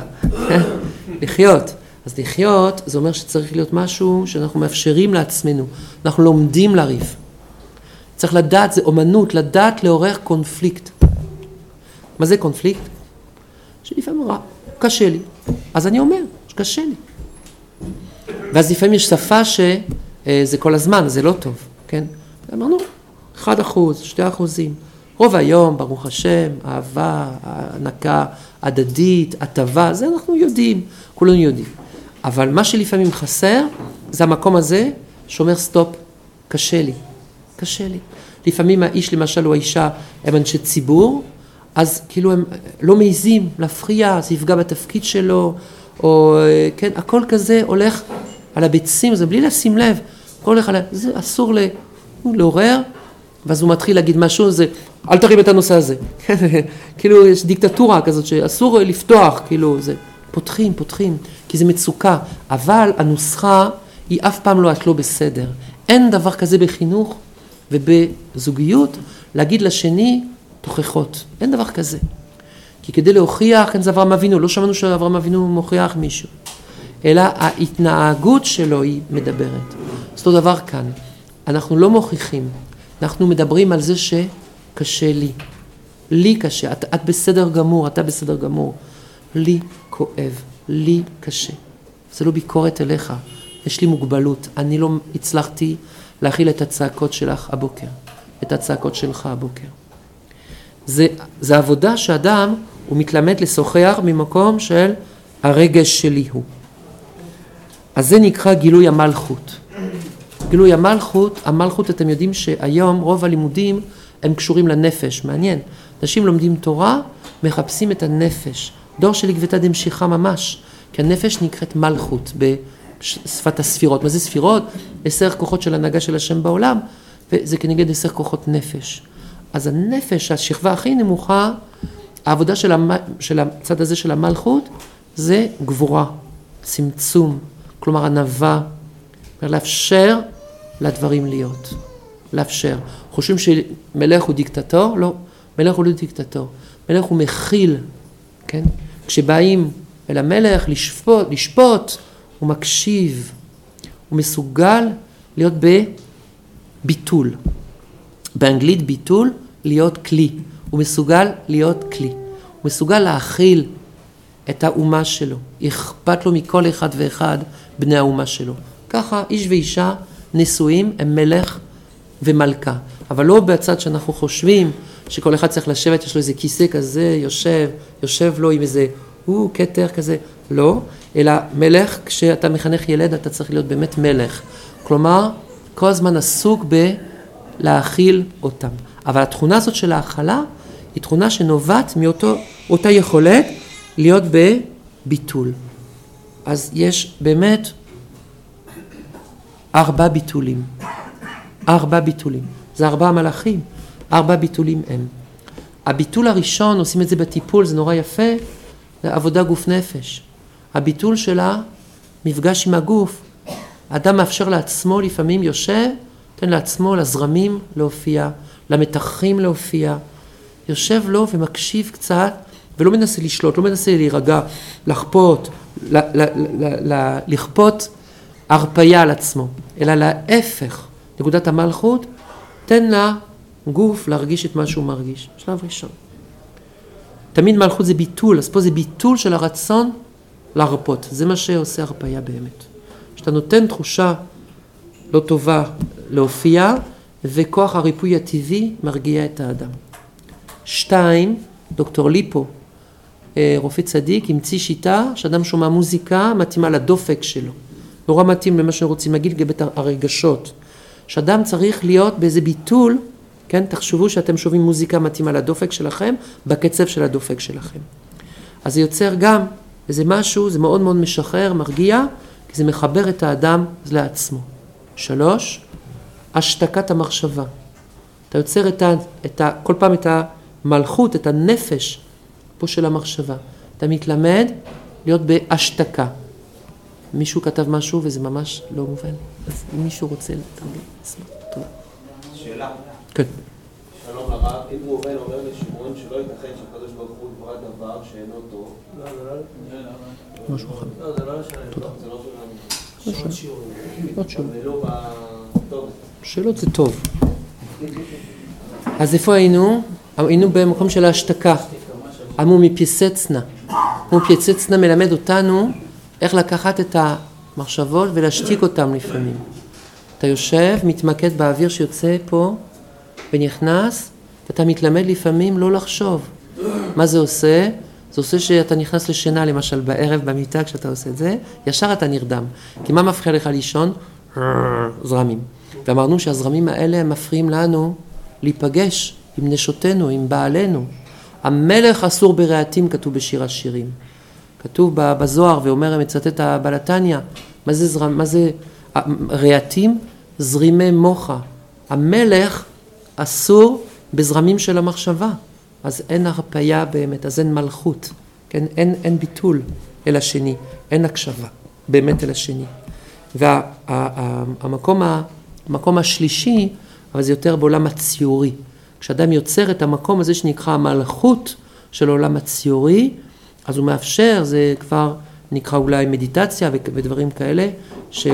[SPEAKER 1] לחיות. אז לחיות, זה אומר שצריך להיות משהו שאנחנו מאפשרים לעצמנו, אנחנו לומדים לריב. צריך לדעת, זה אומנות, לדעת לעורר קונפליקט. מה זה קונפליקט? שלפעמים רע, קשה לי. אז אני אומר, שקשה לי. ואז לפעמים יש שפה שזה כל הזמן, זה לא טוב, כן? אמרנו, אחד אחוז, שתי אחוזים. רוב היום, ברוך השם, אהבה, הנקה, הדדית, הטבה, זה אנחנו יודעים, כולנו יודעים. אבל מה שלפעמים חסר, זה המקום הזה שאומר סטופ, קשה לי, קשה לי. לפעמים האיש למשל או האישה הם אנשי ציבור, אז כאילו הם לא מעיזים להפריע, זה יפגע בתפקיד שלו, או כן, הכל כזה הולך על הביצים, זה בלי לשים לב, הכל הולך על, זה אסור לעורר, ואז הוא מתחיל להגיד משהו, זה, אל תרים את הנושא הזה. כאילו יש דיקטטורה כזאת שאסור לפתוח, כאילו זה, פותחים, פותחים, כי זה מצוקה, אבל הנוסחה היא אף פעם לא את לא בסדר. אין דבר כזה בחינוך ובזוגיות, להגיד לשני תוכחות, אין דבר כזה. כי כדי להוכיח, כן זה אברהם אבינו, לא שמענו שאברהם אבינו מוכיח מישהו, אלא ההתנהגות שלו היא מדברת. זאת אותו דבר כאן, אנחנו לא מוכיחים, אנחנו מדברים על זה שקשה לי, לי קשה, את, את בסדר גמור, אתה בסדר גמור, לי כואב, לי קשה. זה לא ביקורת אליך, יש לי מוגבלות, אני לא הצלחתי להכיל את הצעקות שלך הבוקר, את הצעקות שלך הבוקר. זה, זה עבודה שאדם הוא מתלמד לשוחח ממקום של הרגש שלי הוא. אז זה נקרא גילוי המלכות. גילוי המלכות, המלכות אתם יודעים שהיום רוב הלימודים הם קשורים לנפש, מעניין. אנשים לומדים תורה, מחפשים את הנפש. דור של עקבתא דמשיחא ממש, כי הנפש נקראת מלכות בשפת הספירות. מה זה ספירות? עשר כוחות של הנהגה של השם בעולם, וזה כנגד עשר כוחות נפש. אז הנפש, השכבה הכי נמוכה, העבודה של, המ... של הצד הזה של המלכות, זה גבורה, צמצום, כלומר ענווה, לאפשר לדברים להיות, לאפשר. חושבים שמלך הוא דיקטטור? לא, מלך הוא לא דיקטטור, מלך הוא מכיל, כן? כשבאים אל המלך לשפוט, לשפוט, הוא מקשיב, הוא מסוגל להיות בביטול. באנגלית ביטול, להיות כלי. הוא מסוגל להיות כלי. הוא מסוגל להכיל את האומה שלו. אכפת לו מכל אחד ואחד בני האומה שלו. ככה איש ואישה נשואים הם מלך ומלכה. אבל לא בצד שאנחנו חושבים שכל אחד צריך לשבת, יש לו איזה כיסא כזה, יושב, יושב לו עם איזה, הוא קטר כזה. לא, אלא מלך, כשאתה מחנך ילד, אתה צריך להיות באמת מלך. כלומר, כל הזמן עסוק בלהאכיל אותם. אבל התכונה הזאת של האכלה, היא תכונה שנובעת מאותה יכולת להיות בביטול. אז יש באמת ארבע ביטולים. ארבע ביטולים. זה ארבע מלאכים. ארבע ביטולים הם. הביטול הראשון, עושים את זה בטיפול, זה נורא יפה, זה עבודה גוף נפש. הביטול שלה, מפגש עם הגוף. האדם מאפשר לעצמו, לפעמים יושב, תן לעצמו, לזרמים להופיע, למתחים להופיע. יושב לו ומקשיב קצת, ולא מנסה לשלוט, לא מנסה להירגע, לחפות, ל- ל- ל- ל- לכפות הרפיה על עצמו, אלא להפך, נקודת המלכות, תן לה גוף להרגיש את מה שהוא מרגיש. שלב ראשון. תמיד מלכות זה ביטול, אז פה זה ביטול של הרצון להרפות. זה מה שעושה הרפיה באמת. שאתה נותן תחושה לא טובה להופיע, וכוח הריפוי הטבעי מרגיע את האדם. שתיים, דוקטור ליפו, רופא צדיק, המציא שיטה שאדם שומע מוזיקה מתאימה לדופק שלו. נורא מתאים למה שרוצים להגיד לגבי הרגשות. שאדם צריך להיות באיזה ביטול, כן? תחשבו שאתם שומעים מוזיקה מתאימה לדופק שלכם, בקצב של הדופק שלכם. אז זה יוצר גם איזה משהו, זה מאוד מאוד משחרר, מרגיע, כי זה מחבר את האדם לעצמו. שלוש, השתקת המחשבה. אתה יוצר את ה, את ה, כל פעם את המלכות, את הנפש פה של המחשבה. אתה מתלמד להיות בהשתקה. מישהו כתב משהו וזה ממש לא מובן. אז אם מישהו רוצה לתרגם, אשמח. תודה.
[SPEAKER 2] שאלה.
[SPEAKER 1] כן.
[SPEAKER 2] שלום הרב, אם ראובן אומר לשמעון שלא ייתכן שהקדוש ברוך הוא יברא דבר שאינו טוב.
[SPEAKER 3] לא, זה לא...
[SPEAKER 1] משהו אחר.
[SPEAKER 3] לא, זה לא לשנה.
[SPEAKER 1] תודה.
[SPEAKER 2] זה לא שלנו.
[SPEAKER 3] עוד שיעור.
[SPEAKER 1] עוד שיעור.
[SPEAKER 2] ולא בטוב.
[SPEAKER 1] שאלות זה טוב. אז איפה היינו? היינו במקום של ההשתקה. אמרו מפייסצנה. אמרו מפייסצנה מלמד אותנו איך לקחת את המחשבות ולהשתיק אותם לפעמים. אתה יושב, מתמקד באוויר שיוצא פה ונכנס, ואתה מתלמד לפעמים לא לחשוב. מה זה עושה? זה עושה שאתה נכנס לשינה, למשל בערב במיטה כשאתה עושה את זה, ישר אתה נרדם. כי מה מפריע לך לישון? זרמים. ואמרנו שהזרמים האלה הם מפריעים לנו להיפגש עם נשותינו, עם בעלנו. המלך אסור ברעתים, כתוב בשיר השירים. כתוב בזוהר ואומר, מצטט הבעל התניא, מה זה זרם, מה זה רעתים? זרימי מוחה. המלך אסור בזרמים של המחשבה. אז אין הרפיה באמת, אז אין מלכות. כן? אין, אין ביטול אל השני, אין הקשבה באמת אל השני. והמקום המקום השלישי, אבל זה יותר בעולם הציורי. כשאדם יוצר את המקום הזה שנקרא המלכות של עולם הציורי, אז הוא מאפשר, זה כבר נקרא אולי מדיטציה ודברים כאלה, ש...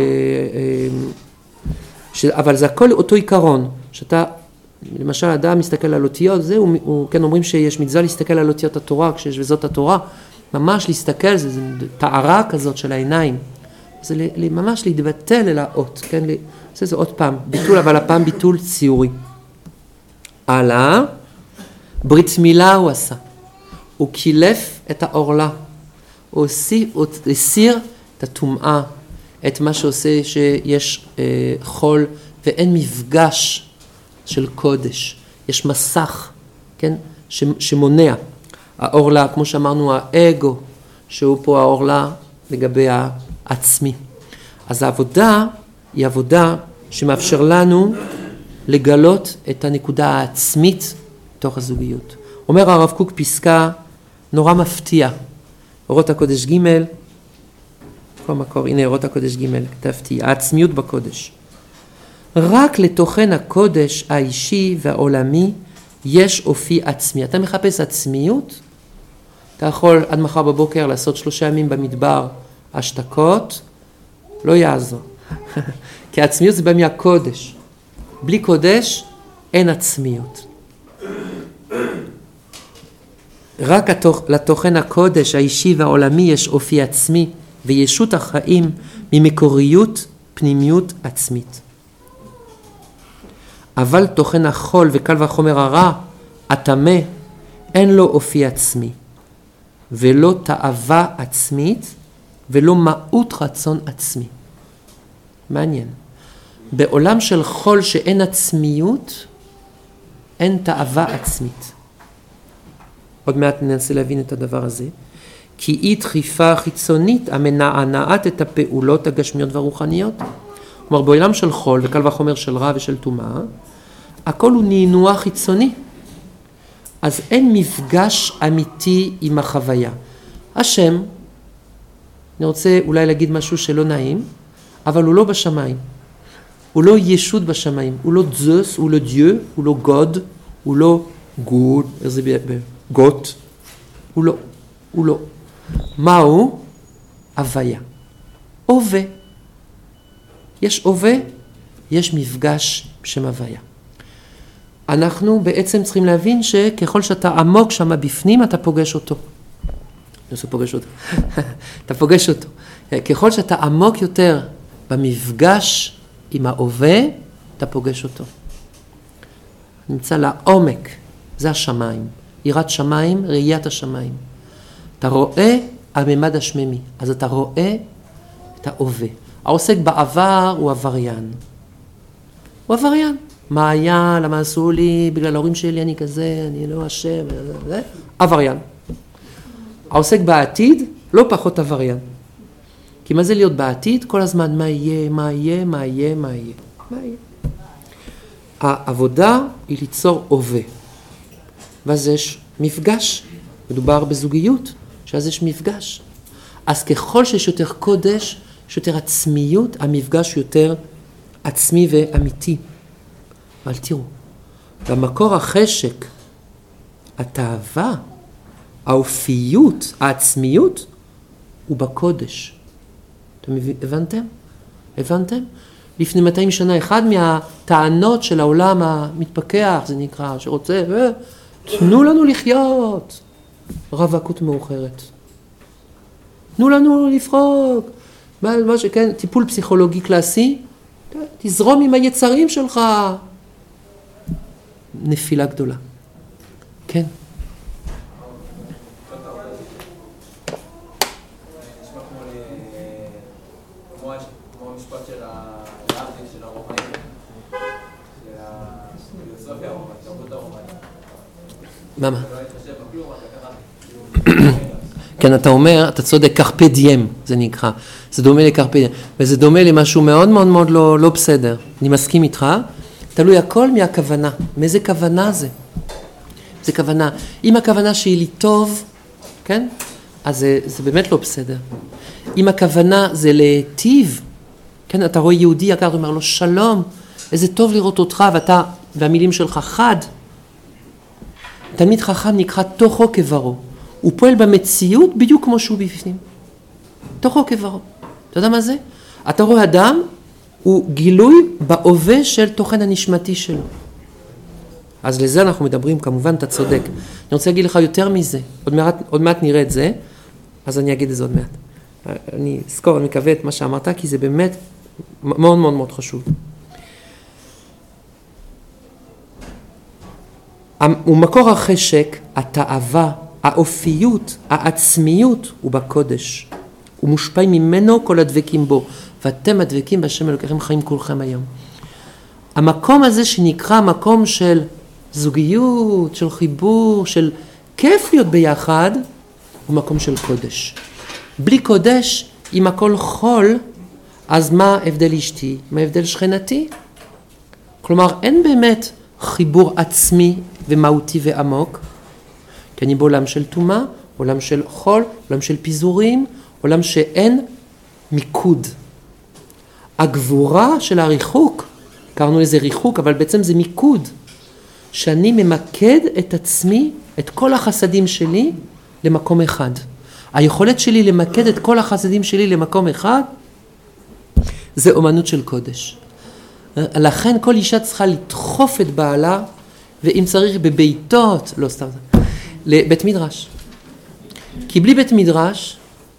[SPEAKER 1] ש... אבל זה הכל אותו עיקרון, שאתה, למשל אדם מסתכל על אותיות, זה, הוא, הוא, כן אומרים שיש מצווה להסתכל על אותיות התורה, כשיש וזאת התורה, ממש להסתכל, זה, זה טהרה כזאת של העיניים, זה ממש להתבטל אל האות, כן, זה, זה עוד פעם, ביטול, אבל הפעם ביטול ציורי. הלאה, ברית מילה הוא עשה. הוא קילף את העורלה. הוא הסיר את הטומאה, את מה שעושה שיש אה, חול ואין מפגש של קודש. יש מסך, כן, ש, שמונע. העורלה, כמו שאמרנו, האגו, שהוא פה העורלה לגבי העצמי. אז העבודה היא עבודה שמאפשר לנו לגלות את הנקודה העצמית תוך הזוגיות. אומר הרב קוק פסקה נורא מפתיע. אורות הקודש ג' איפה המקור? הנה אורות הקודש ג' כתבתי, העצמיות בקודש. רק לתוכן הקודש האישי והעולמי יש אופי עצמי. אתה מחפש עצמיות? אתה יכול עד מחר בבוקר לעשות שלושה ימים במדבר השתקות, לא יעזור. כי העצמיות זה בא מהקודש. בלי קודש אין עצמיות. רק לתוכן הקודש האישי והעולמי יש אופי עצמי וישות החיים ממקוריות פנימיות עצמית. אבל תוכן החול וקל וחומר הרע, הטמא, אין לו אופי עצמי ולא תאווה עצמית ולא מהות רצון עצמי. מעניין. בעולם של חול שאין עצמיות, אין תאווה עצמית. עוד מעט ננסה להבין את הדבר הזה. כי היא דחיפה חיצונית המנענעת את הפעולות הגשמיות והרוחניות. כלומר, בעולם של חול וקל וחומר של רע ושל טומאה, הכל הוא נענוע חיצוני. אז אין מפגש אמיתי עם החוויה. השם, אני רוצה אולי להגיד משהו שלא נעים, אבל הוא לא בשמיים. הוא לא ישות בשמיים. הוא לא זוס, הוא לא דיו, הוא לא גוד, הוא לא גוד, איזה גוט. הוא לא, הוא לא. מהו? הוויה. הווה. יש הווה, יש מפגש שם הוויה. אנחנו בעצם צריכים להבין שככל שאתה עמוק שם בפנים, אתה פוגש אותו. לא פוגש אותו. אתה פוגש אותו. ככל שאתה עמוק יותר במפגש עם ההווה, אתה פוגש אותו. נמצא לעומק, זה השמיים. יראת שמיים, ראיית השמיים. אתה רואה הממד השממי, אז אתה רואה את ההווה. העוסק בעבר הוא עבריין. הוא עבריין. מה היה, למה עשו לי, בגלל ההורים שלי אני כזה, אני לא אשם, עבריין. העוסק בעתיד לא פחות עבריין. כי מה זה להיות בעתיד? כל הזמן מה יהיה, מה יהיה, מה יהיה, מה יהיה. מה יהיה. העבודה היא ליצור הווה. ואז יש מפגש. מדובר בזוגיות, שאז יש מפגש. אז ככל שיש יותר קודש, יש יותר עצמיות, המפגש יותר עצמי ואמיתי. אבל תראו, במקור החשק, התאווה, האופיות, העצמיות, הוא בקודש. אתם הבנתם? הבנתם? לפני מאתיים שנה, אחד מהטענות של העולם המתפכח, זה נקרא, שרוצה, תנו לנו לחיות. רווקות מאוחרת. תנו לנו לפרוק. מה, מה שכן, טיפול פסיכולוגי קלאסי, תזרום עם היצרים שלך. נפילה גדולה. כן. מה מה? כן, אתה אומר, אתה צודק, קרפה דיאם, זה נקרא. זה דומה לקרפה דיאם. וזה דומה למשהו מאוד מאוד מאוד לא, לא בסדר. אני מסכים איתך. תלוי הכל מהכוונה. מאיזה כוונה זה? זה כוונה. אם הכוונה שהיא לי טוב, כן? אז זה, זה באמת לא בסדר. אם הכוונה זה להיטיב, כן? אתה רואה יהודי יקר, הוא אומר לו, שלום, איזה טוב לראות אותך, ואתה, והמילים שלך חד. תלמיד חכם נקרא תוכו כברו. הוא פועל במציאות בדיוק כמו שהוא בפנים. תוכו כברו. אתה יודע מה זה? אתה רואה אדם, הוא גילוי בהווה של תוכן הנשמתי שלו. אז לזה אנחנו מדברים, כמובן אתה צודק. אני רוצה להגיד לך יותר מזה. עוד מעט, עוד מעט נראה את זה, אז אני אגיד את זה עוד מעט. אני אזכור, אני מקווה את מה שאמרת, כי זה באמת מאוד מאוד מאוד חשוב. ומקור החשק, התאווה, האופיות, העצמיות הוא בקודש. הוא מושפע ממנו כל הדבקים בו. ואתם הדבקים בשם אלוקיכם חיים כולכם היום. המקום הזה שנקרא מקום של זוגיות, של חיבור, של כיף להיות ביחד, הוא מקום של קודש. בלי קודש, אם הכל חול, אז מה הבדל אשתי? מה הבדל שכנתי? כלומר, אין באמת חיבור עצמי ומהותי ועמוק, כי אני בעולם של תומה, עולם של חול, עולם של פיזורים, עולם שאין מיקוד. הגבורה של הריחוק, קראנו לזה ריחוק, אבל בעצם זה מיקוד, שאני ממקד את עצמי, את כל החסדים שלי, למקום אחד. היכולת שלי למקד את כל החסדים שלי למקום אחד, זה אומנות של קודש. לכן כל אישה צריכה לדחוף את בעלה, ואם צריך בביתות, לא סתם, לבית מדרש. כי בלי בית מדרש,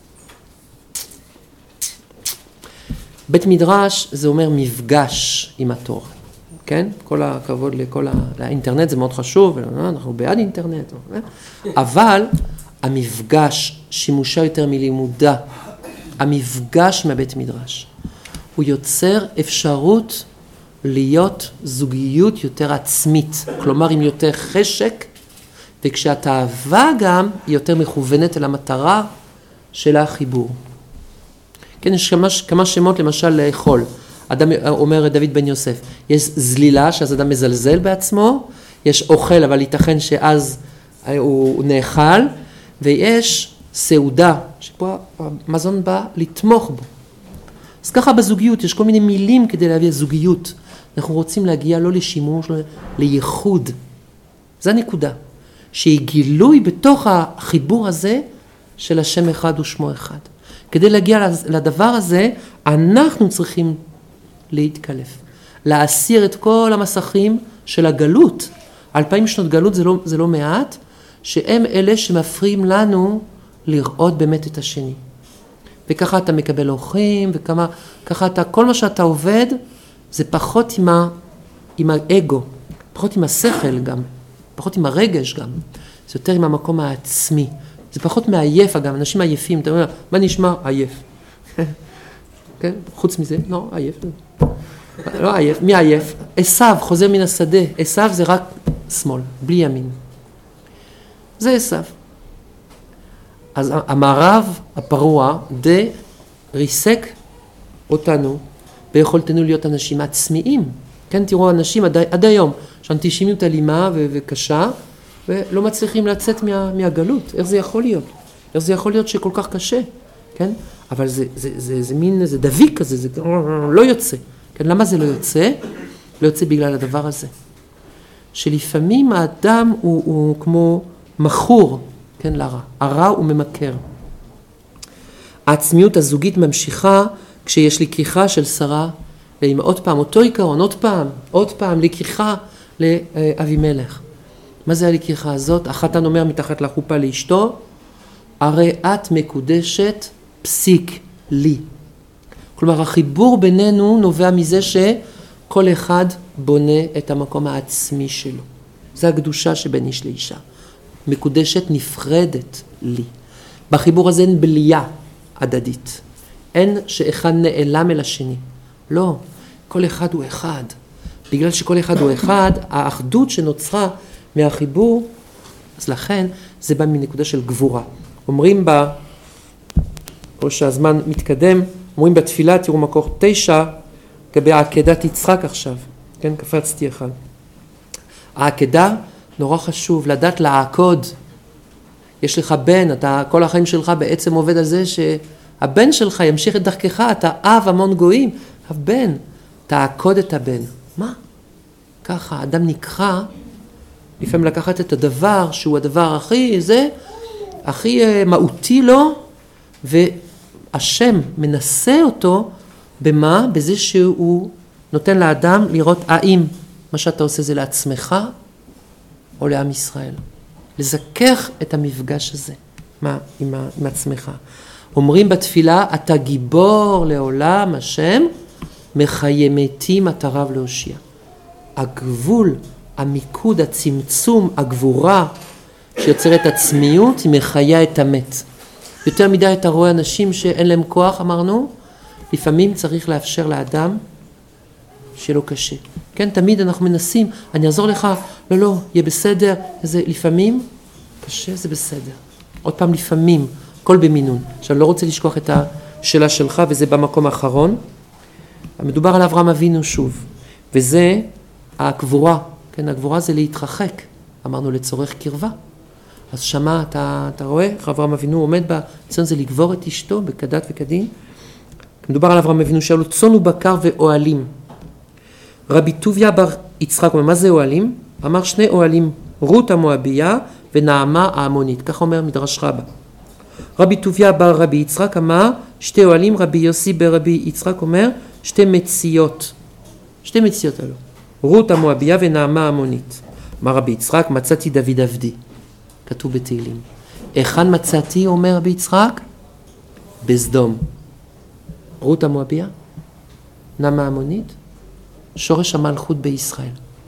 [SPEAKER 1] בית מדרש זה אומר מפגש עם התורה, כן? כל הכבוד לכל ה... לאינטרנט זה מאוד חשוב, אנחנו בעד אינטרנט, אבל המפגש, שימושה יותר מלימודה, המפגש מהבית מדרש, הוא יוצר אפשרות להיות זוגיות יותר עצמית, כלומר עם יותר חשק, וכשהתאווה גם היא יותר מכוונת אל המטרה של החיבור. כן, יש כמה, כמה שמות, למשל לאכול. אדם אומר דוד בן יוסף, יש זלילה, שאז אדם מזלזל בעצמו, יש אוכל, אבל ייתכן שאז הוא, הוא נאכל, ויש סעודה, שפה המזון בא לתמוך בו. אז ככה בזוגיות, יש כל מיני מילים כדי להביא זוגיות. אנחנו רוצים להגיע לא לשימוש, לא לייחוד. זה הנקודה. שהיא גילוי בתוך החיבור הזה של השם אחד ושמו אחד. כדי להגיע לדבר הזה, אנחנו צריכים להתקלף. להסיר את כל המסכים של הגלות. אלפיים שנות גלות זה לא, זה לא מעט, שהם אלה שמפריעים לנו לראות באמת את השני. וככה אתה מקבל אורחים, וככה אתה, כל מה שאתה עובד, זה פחות עם, ה, עם האגו, פחות עם השכל גם, פחות עם הרגש גם. זה יותר עם המקום העצמי. זה פחות מעייף, אגב, אנשים עייפים, אתה אומר, מה נשמע? עייף. כן? חוץ מזה, לא, עייף. לא עייף, מי עייף? עשיו חוזר מן השדה, עשיו זה רק שמאל, בלי ימין. זה עשיו. אז המערב הפרוע די ריסק אותנו, ויכולתנו להיות אנשים עצמיים. כן, תראו, אנשים עד, עד היום, שאנטישמיות אלימה ו- וקשה, ולא מצליחים לצאת מה, מהגלות. איך זה יכול להיות? איך זה יכול להיות שכל כך קשה? כן? אבל זה, זה, זה, זה מין, זה דביק כזה, זה לא יוצא. כן, למה זה לא יוצא? לא יוצא בגלל הדבר הזה. שלפעמים האדם הוא, הוא כמו מחור, כן, לרע. הרע הוא ממכר. העצמיות הזוגית ממשיכה כשיש לקיחה של שרה לאמא. עוד פעם, אותו עיקרון, עוד פעם, עוד פעם, לקיחה לאבימלך. מה זה הלקיחה הזאת? החתן אומר מתחת לחופה לאשתו, הרי את מקודשת פסיק לי. כלומר, החיבור בינינו נובע מזה שכל אחד בונה את המקום העצמי שלו. זה הקדושה שבין איש לאישה. מקודשת נפרדת לי. בחיבור הזה אין בליה הדדית. אין שאחד נעלם אל השני. לא, כל אחד הוא אחד. בגלל שכל אחד הוא אחד, האחדות שנוצרה מהחיבור, אז לכן זה בא מנקודה של גבורה. אומרים בה, או שהזמן מתקדם, אומרים בתפילה, תראו מקור תשע, לגבי העקדת יצחק עכשיו. כן, קפצתי אחד. העקדה, נורא חשוב, לדעת לעקוד. יש לך בן, אתה, כל החיים שלך בעצם עובד על זה שהבן שלך ימשיך את דרכך, אתה אב המון גויים, הבן, תעקוד את הבן. מה? ככה, אדם נקרא, לפעמים לקחת את הדבר שהוא הדבר הכי, זה, הכי מהותי לו, והשם מנסה אותו, במה? בזה שהוא נותן לאדם לראות האם מה שאתה עושה זה לעצמך, או לעם ישראל. לזכך את המפגש הזה מה, עם, ה, עם עצמך. אומרים בתפילה, אתה גיבור לעולם השם, מחיימתי מטריו להושיע. הגבול, המיקוד, הצמצום, הגבורה שיוצרת עצמיות, היא מחיה את המת. יותר מדי אתה רואה אנשים שאין להם כוח, אמרנו, לפעמים צריך לאפשר לאדם שלא קשה. כן, תמיד אנחנו מנסים, אני אעזור לך, לא, לא, יהיה בסדר, זה לפעמים קשה, זה בסדר. עוד פעם לפעמים, כל במינון. עכשיו, לא רוצה לשכוח את השאלה שלך, וזה במקום האחרון. מדובר על אברהם אבינו שוב, וזה הגבורה, כן, הגבורה זה להתרחק, אמרנו לצורך קרבה. אז שמה, אתה, אתה רואה, איך אברהם אבינו עומד בצון זה לגבור את אשתו, בכדת וכדין. מדובר על אברהם אבינו שאלו, צאן ובקר ואוהלים. רבי טוביה בר יצחק אומר, מה זה אוהלים? אמר שני אוהלים, רות המואביה ונעמה העמונית, כך אומר מדרש רבה. רבי טוביה בר רבי יצחק אמר, שתי אוהלים, רבי יוסי ברבי יצחק אומר, שתי מציאות, שתי מציאות אלו, רות המואביה ונעמה העמונית. אמר רבי יצחק, מצאתי דוד עבדי, כתוב בתהילים. היכן מצאתי, אומר רבי יצחק? בסדום. רות המואביה, נעמה העמונית, שורש המלכות בישראל.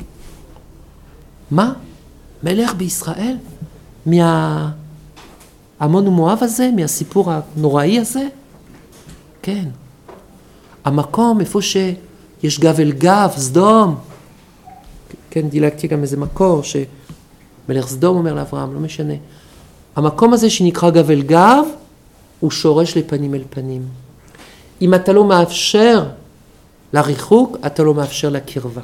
[SPEAKER 1] מה? מלך בישראל? מהעמון ומואב הזה? מהסיפור הנוראי הזה? כן. המקום איפה שיש גב אל גב, סדום. כן, דילגתי גם איזה מקור שמלך סדום אומר לאברהם, לא משנה. המקום הזה שנקרא גב אל גב, הוא שורש לפנים אל פנים. אם אתה לא מאפשר לריחוק, אתה לא מאפשר לקרבה.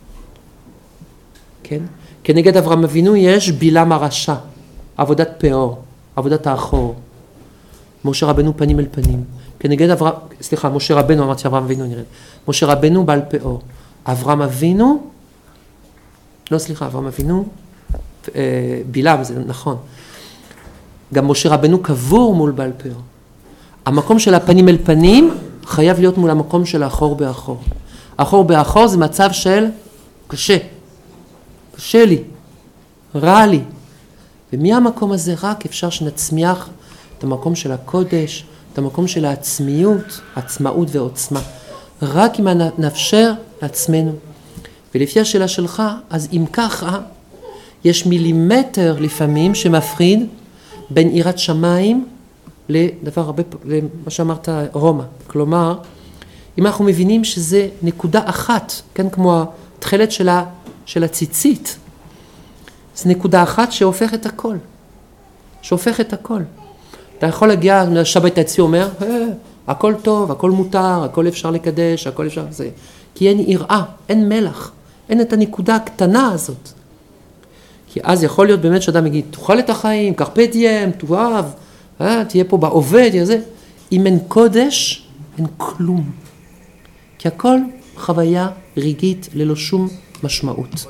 [SPEAKER 1] כן? כנגד אברהם אבינו יש בלעם הרשע, עבודת פאור, עבודת האחור. משה רבנו פנים אל פנים. כנגד אברהם, סליחה, משה רבנו, אמרתי אברהם אבינו נראה. משה רבנו בעל פאור. אברהם אבינו, לא סליחה, אברהם אבינו, אה, בלעם, זה נכון. גם משה רבנו קבור מול בעל פאור. המקום של הפנים אל פנים חייב להיות מול המקום של האחור באחור. האחור באחור זה מצב של קשה. קשה לי, רע לי. ומהמקום הזה רק אפשר שנצמיח את המקום של הקודש, את המקום של העצמיות, עצמאות ועוצמה. רק אם נאפשר לעצמנו. ולפי השאלה שלך, אז אם ככה, יש מילימטר לפעמים שמפחיד בין יראת שמיים לדבר הרבה, למה שאמרת רומא. כלומר, אם אנחנו מבינים שזה נקודה אחת, כן, כמו התחלת של, ה, של הציצית, זה נקודה אחת שהופך את הכל. שהופך את הכל. אתה יכול להגיע, שבת הציור אומר, אה, הכל טוב, הכל מותר, הכל אפשר לקדש, הכל אפשר זה. כי אין יראה, אין מלח, אין את הנקודה הקטנה הזאת. כי אז יכול להיות באמת שאדם יגיד, תאכל את החיים, קרפה דiem, תאהב, אה, תהיה פה בעובד, תהיה זה. אם אין קודש, אין כלום. כי הכל חוויה רגעית ללא שום משמעות.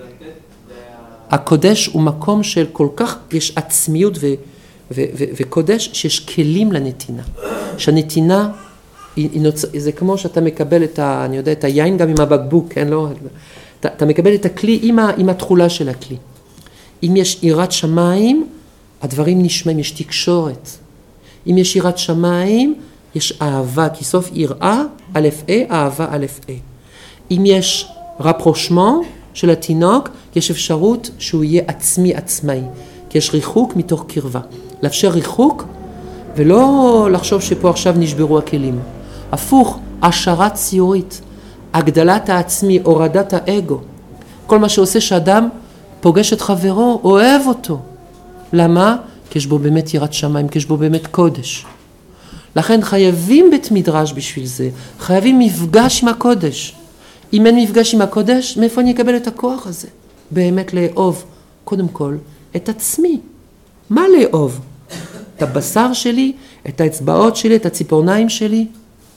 [SPEAKER 1] הקודש הוא מקום של כל כך, יש עצמיות ו, ו, ו, וקודש, שיש כלים לנתינה. שהנתינה, היא, היא נוצ... זה כמו שאתה מקבל את, ה, אני יודע, את היין גם עם הבקבוק, כן, לא? אתה, אתה מקבל את הכלי עם, ה, עם התחולה של הכלי. אם יש יראת שמיים, הדברים נשמעים, יש תקשורת. אם יש יראת שמיים, יש אהבה, כי סוף יראה, א' אה, אהבה א' אה. אם יש רפרושמו של התינוק, יש אפשרות שהוא יהיה עצמי עצמאי, כי יש ריחוק מתוך קרבה. לאפשר ריחוק, ולא לחשוב שפה עכשיו נשברו הכלים. הפוך, השערה ציורית, הגדלת העצמי, הורדת האגו. כל מה שעושה שאדם פוגש את חברו, אוהב אותו. למה? כי יש בו באמת יראת שמיים, כי יש בו באמת קודש. לכן חייבים בית מדרש בשביל זה, חייבים מפגש עם הקודש. אם אין מפגש עם הקודש, מאיפה אני אקבל את הכוח הזה? באמת לאהוב, קודם כל, את עצמי. מה לאהוב? את הבשר שלי, את האצבעות שלי, את הציפורניים שלי?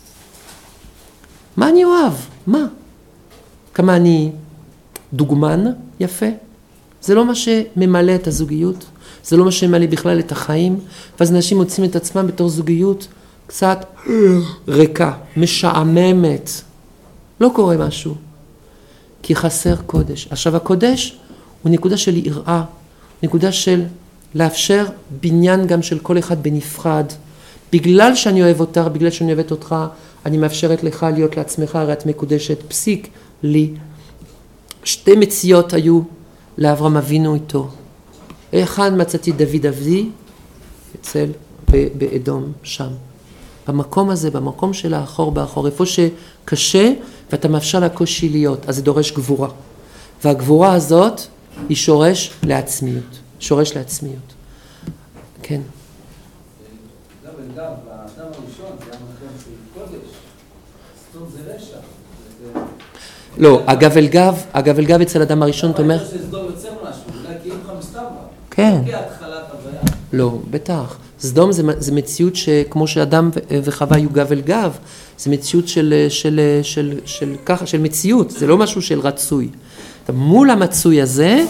[SPEAKER 1] מה אני אוהב? מה? כמה אני דוגמן יפה? זה לא מה שממלא את הזוגיות, זה לא מה שממלא בכלל את החיים, ואז אנשים מוצאים את עצמם בתור זוגיות קצת ריקה, משעממת. לא קורה משהו, כי חסר קודש. עכשיו הקודש הוא נקודה של יראה, נקודה של לאפשר בניין גם של כל אחד בנפרד. בגלל שאני אוהב אותך, בגלל שאני אוהבת אותך, אני מאפשרת לך להיות לעצמך, הרי את מקודשת, פסיק לי. שתי מציאות היו לאברהם אבינו איתו. אחד מצאתי דוד אבי, אצל, באדום, שם. במקום הזה, במקום של האחור באחור, איפה שקשה ואתה מאפשר לקושי להיות, אז זה דורש גבורה. והגבורה הזאת היא שורש לעצמיות, שורש לעצמיות. כן.
[SPEAKER 3] גם אגב, האדם הראשון זה המקום של קודש, סתום זה רשע.
[SPEAKER 1] לא, אגב אל גב, אגב אל גב אצל אדם הראשון, אתה אומר...
[SPEAKER 3] אבל יש סדום יוצר משהו, אולי כי אין לך מסתבר.
[SPEAKER 1] כן.
[SPEAKER 3] כהתחלת הוויה.
[SPEAKER 1] לא, בטח. סדום זה, זה מציאות שכמו שאדם וחווה היו גב אל גב, זה מציאות של, של, של, של, ככה, של מציאות, זה לא משהו של רצוי. מול המצוי הזה,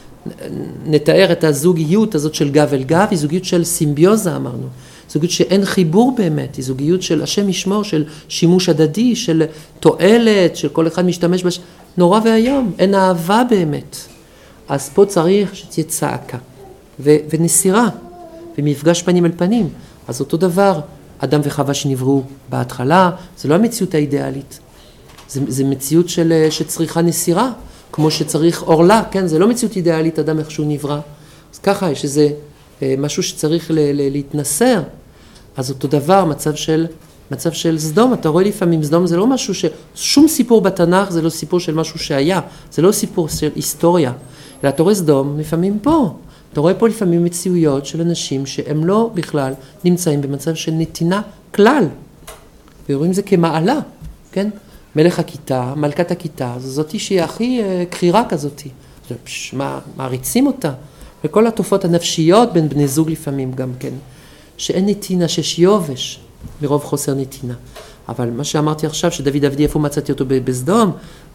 [SPEAKER 1] נתאר את הזוגיות הזאת של גב אל גב, היא זוגיות של סימביוזה אמרנו. זוגיות שאין חיבור באמת, היא זוגיות של השם ישמור, של שימוש הדדי, של תועלת, של כל אחד משתמש בש... נורא והיום, אין אהבה באמת. אז פה צריך שתהיה צעקה ו- ונסירה, ומפגש פנים אל פנים. אז אותו דבר, אדם וחווה שנבראו בהתחלה, זה לא המציאות האידיאלית. זה, זה מציאות של, שצריכה נסירה, כמו שצריך אורלה, כן? זה לא מציאות אידיאלית, אדם איכשהו נברא. אז ככה, יש איזה משהו שצריך ל- ל- להתנסר. אז אותו דבר, מצב של, מצב של סדום. אתה רואה לפעמים, סדום זה לא משהו ש... שום סיפור בתנ"ך זה לא סיפור של משהו שהיה. זה לא סיפור של היסטוריה. אלא אתה רואה סדום לפעמים פה. אתה רואה פה לפעמים מציאויות של אנשים שהם לא בכלל נמצאים במצב של נתינה כלל. ורואים זה כמעלה, כן? מלך הכיתה, מלכת הכיתה, זאתי שהיא הכי קרירה כזאתי. פש, מה, מעריצים אותה. וכל התופעות הנפשיות בין בני זוג לפעמים גם כן. שאין נתינה, שיש יובש מרוב חוסר נתינה. אבל מה שאמרתי עכשיו, שדוד עבדי, איפה מצאתי אותו בסדום,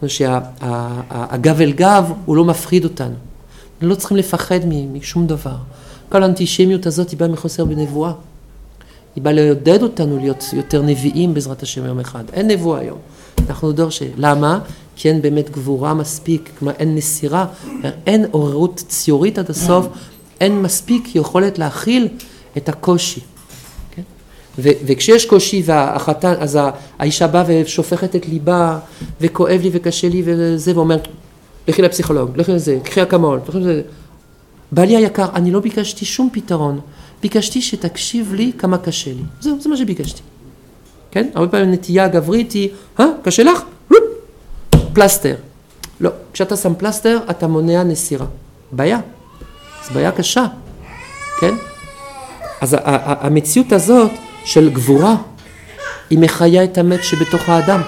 [SPEAKER 1] שהגב אל גב הוא לא מפחיד אותנו. לא צריכים לפחד משום דבר. כל האנטישמיות הזאת היא באה מחוסר בנבואה. היא באה לעודד אותנו להיות יותר נביאים בעזרת השם יום אחד. אין נבואה היום. אנחנו דור ש... למה? כי אין באמת גבורה מספיק, כלומר אין נסירה, אין עוררות ציורית עד הסוף, אין מספיק יכולת להכיל את הקושי. כן? ו- וכשיש קושי והחתן, אז האישה באה ושופכת את ליבה, וכואב לי וקשה לי וזה, ואומרת, לכי לפסיכולוג, לכי לזה, קחי אקמול, לכי לזה. בעלי היקר, אני לא ביקשתי שום פתרון, ביקשתי שתקשיב לי כמה קשה לי. זהו, זה מה שביקשתי. כן? הרבה פעמים נטייה גברית היא, אה, קשה לך? פלסטר. לא, כשאתה שם פלסטר, אתה מונע נסירה. בעיה. זו בעיה קשה. כן? אז המציאות הזאת של גבורה, היא מחיה את המת שבתוך האדם.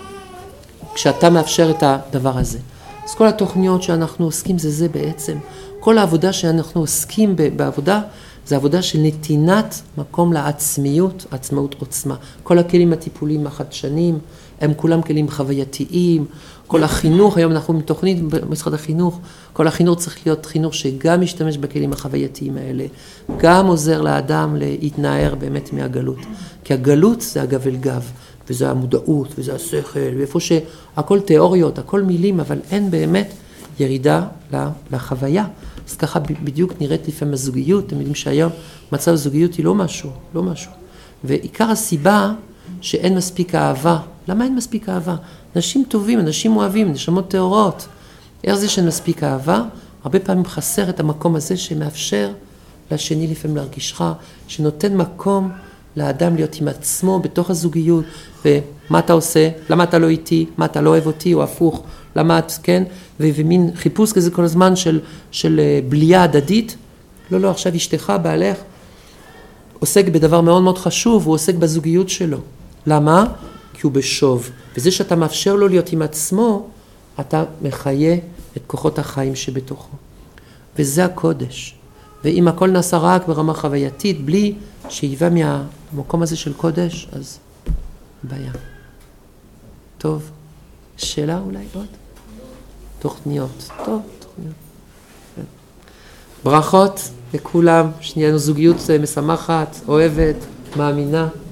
[SPEAKER 1] כשאתה מאפשר את הדבר הזה. אז כל התוכניות שאנחנו עוסקים זה זה בעצם. כל העבודה שאנחנו עוסקים בעבודה, זה עבודה של נתינת מקום לעצמיות, עצמאות עוצמה. כל הכלים הטיפוליים החדשניים, הם כולם כלים חווייתיים. כל החינוך, היום אנחנו מתוכנית במשרד החינוך, כל החינוך צריך להיות חינוך שגם משתמש בכלים החווייתיים האלה, גם עוזר לאדם להתנער באמת מהגלות. כי הגלות זה הגב אל גב, וזה המודעות, וזה השכל, ואיפה שהכל תיאוריות, הכל מילים, אבל אין באמת ירידה לחוויה. אז ככה בדיוק נראית לפעמים הזוגיות, אתם יודעים שהיום מצב הזוגיות היא לא משהו, לא משהו. ועיקר הסיבה שאין מספיק אהבה, למה אין מספיק אהבה? אנשים טובים, אנשים אוהבים, נשמות טהורות. איך זה שאין מספיק אהבה? הרבה פעמים חסר את המקום הזה שמאפשר לשני לפעמים להרגיש רע, שנותן מקום לאדם להיות עם עצמו בתוך הזוגיות, ומה אתה עושה? למה אתה לא איתי? מה אתה לא אוהב אותי? או הפוך, למה את, כן? ו- ומין חיפוש כזה כל הזמן של, של בלייה הדדית. לא, לא, עכשיו אשתך, בעלך, עוסק בדבר מאוד מאוד חשוב, הוא עוסק בזוגיות שלו. למה? כי הוא בשוב. וזה שאתה מאפשר לו להיות עם עצמו, אתה מחיה את כוחות החיים שבתוכו. וזה הקודש. ואם הכל נעשה רק ברמה חווייתית, בלי שיבא מהמקום הזה של קודש, אז בעיה. טוב. שאלה אולי עוד? תוכניות. טוב, תוכניות. ברכות לכולם, שנייה זוגיות משמחת, אוהבת, מאמינה.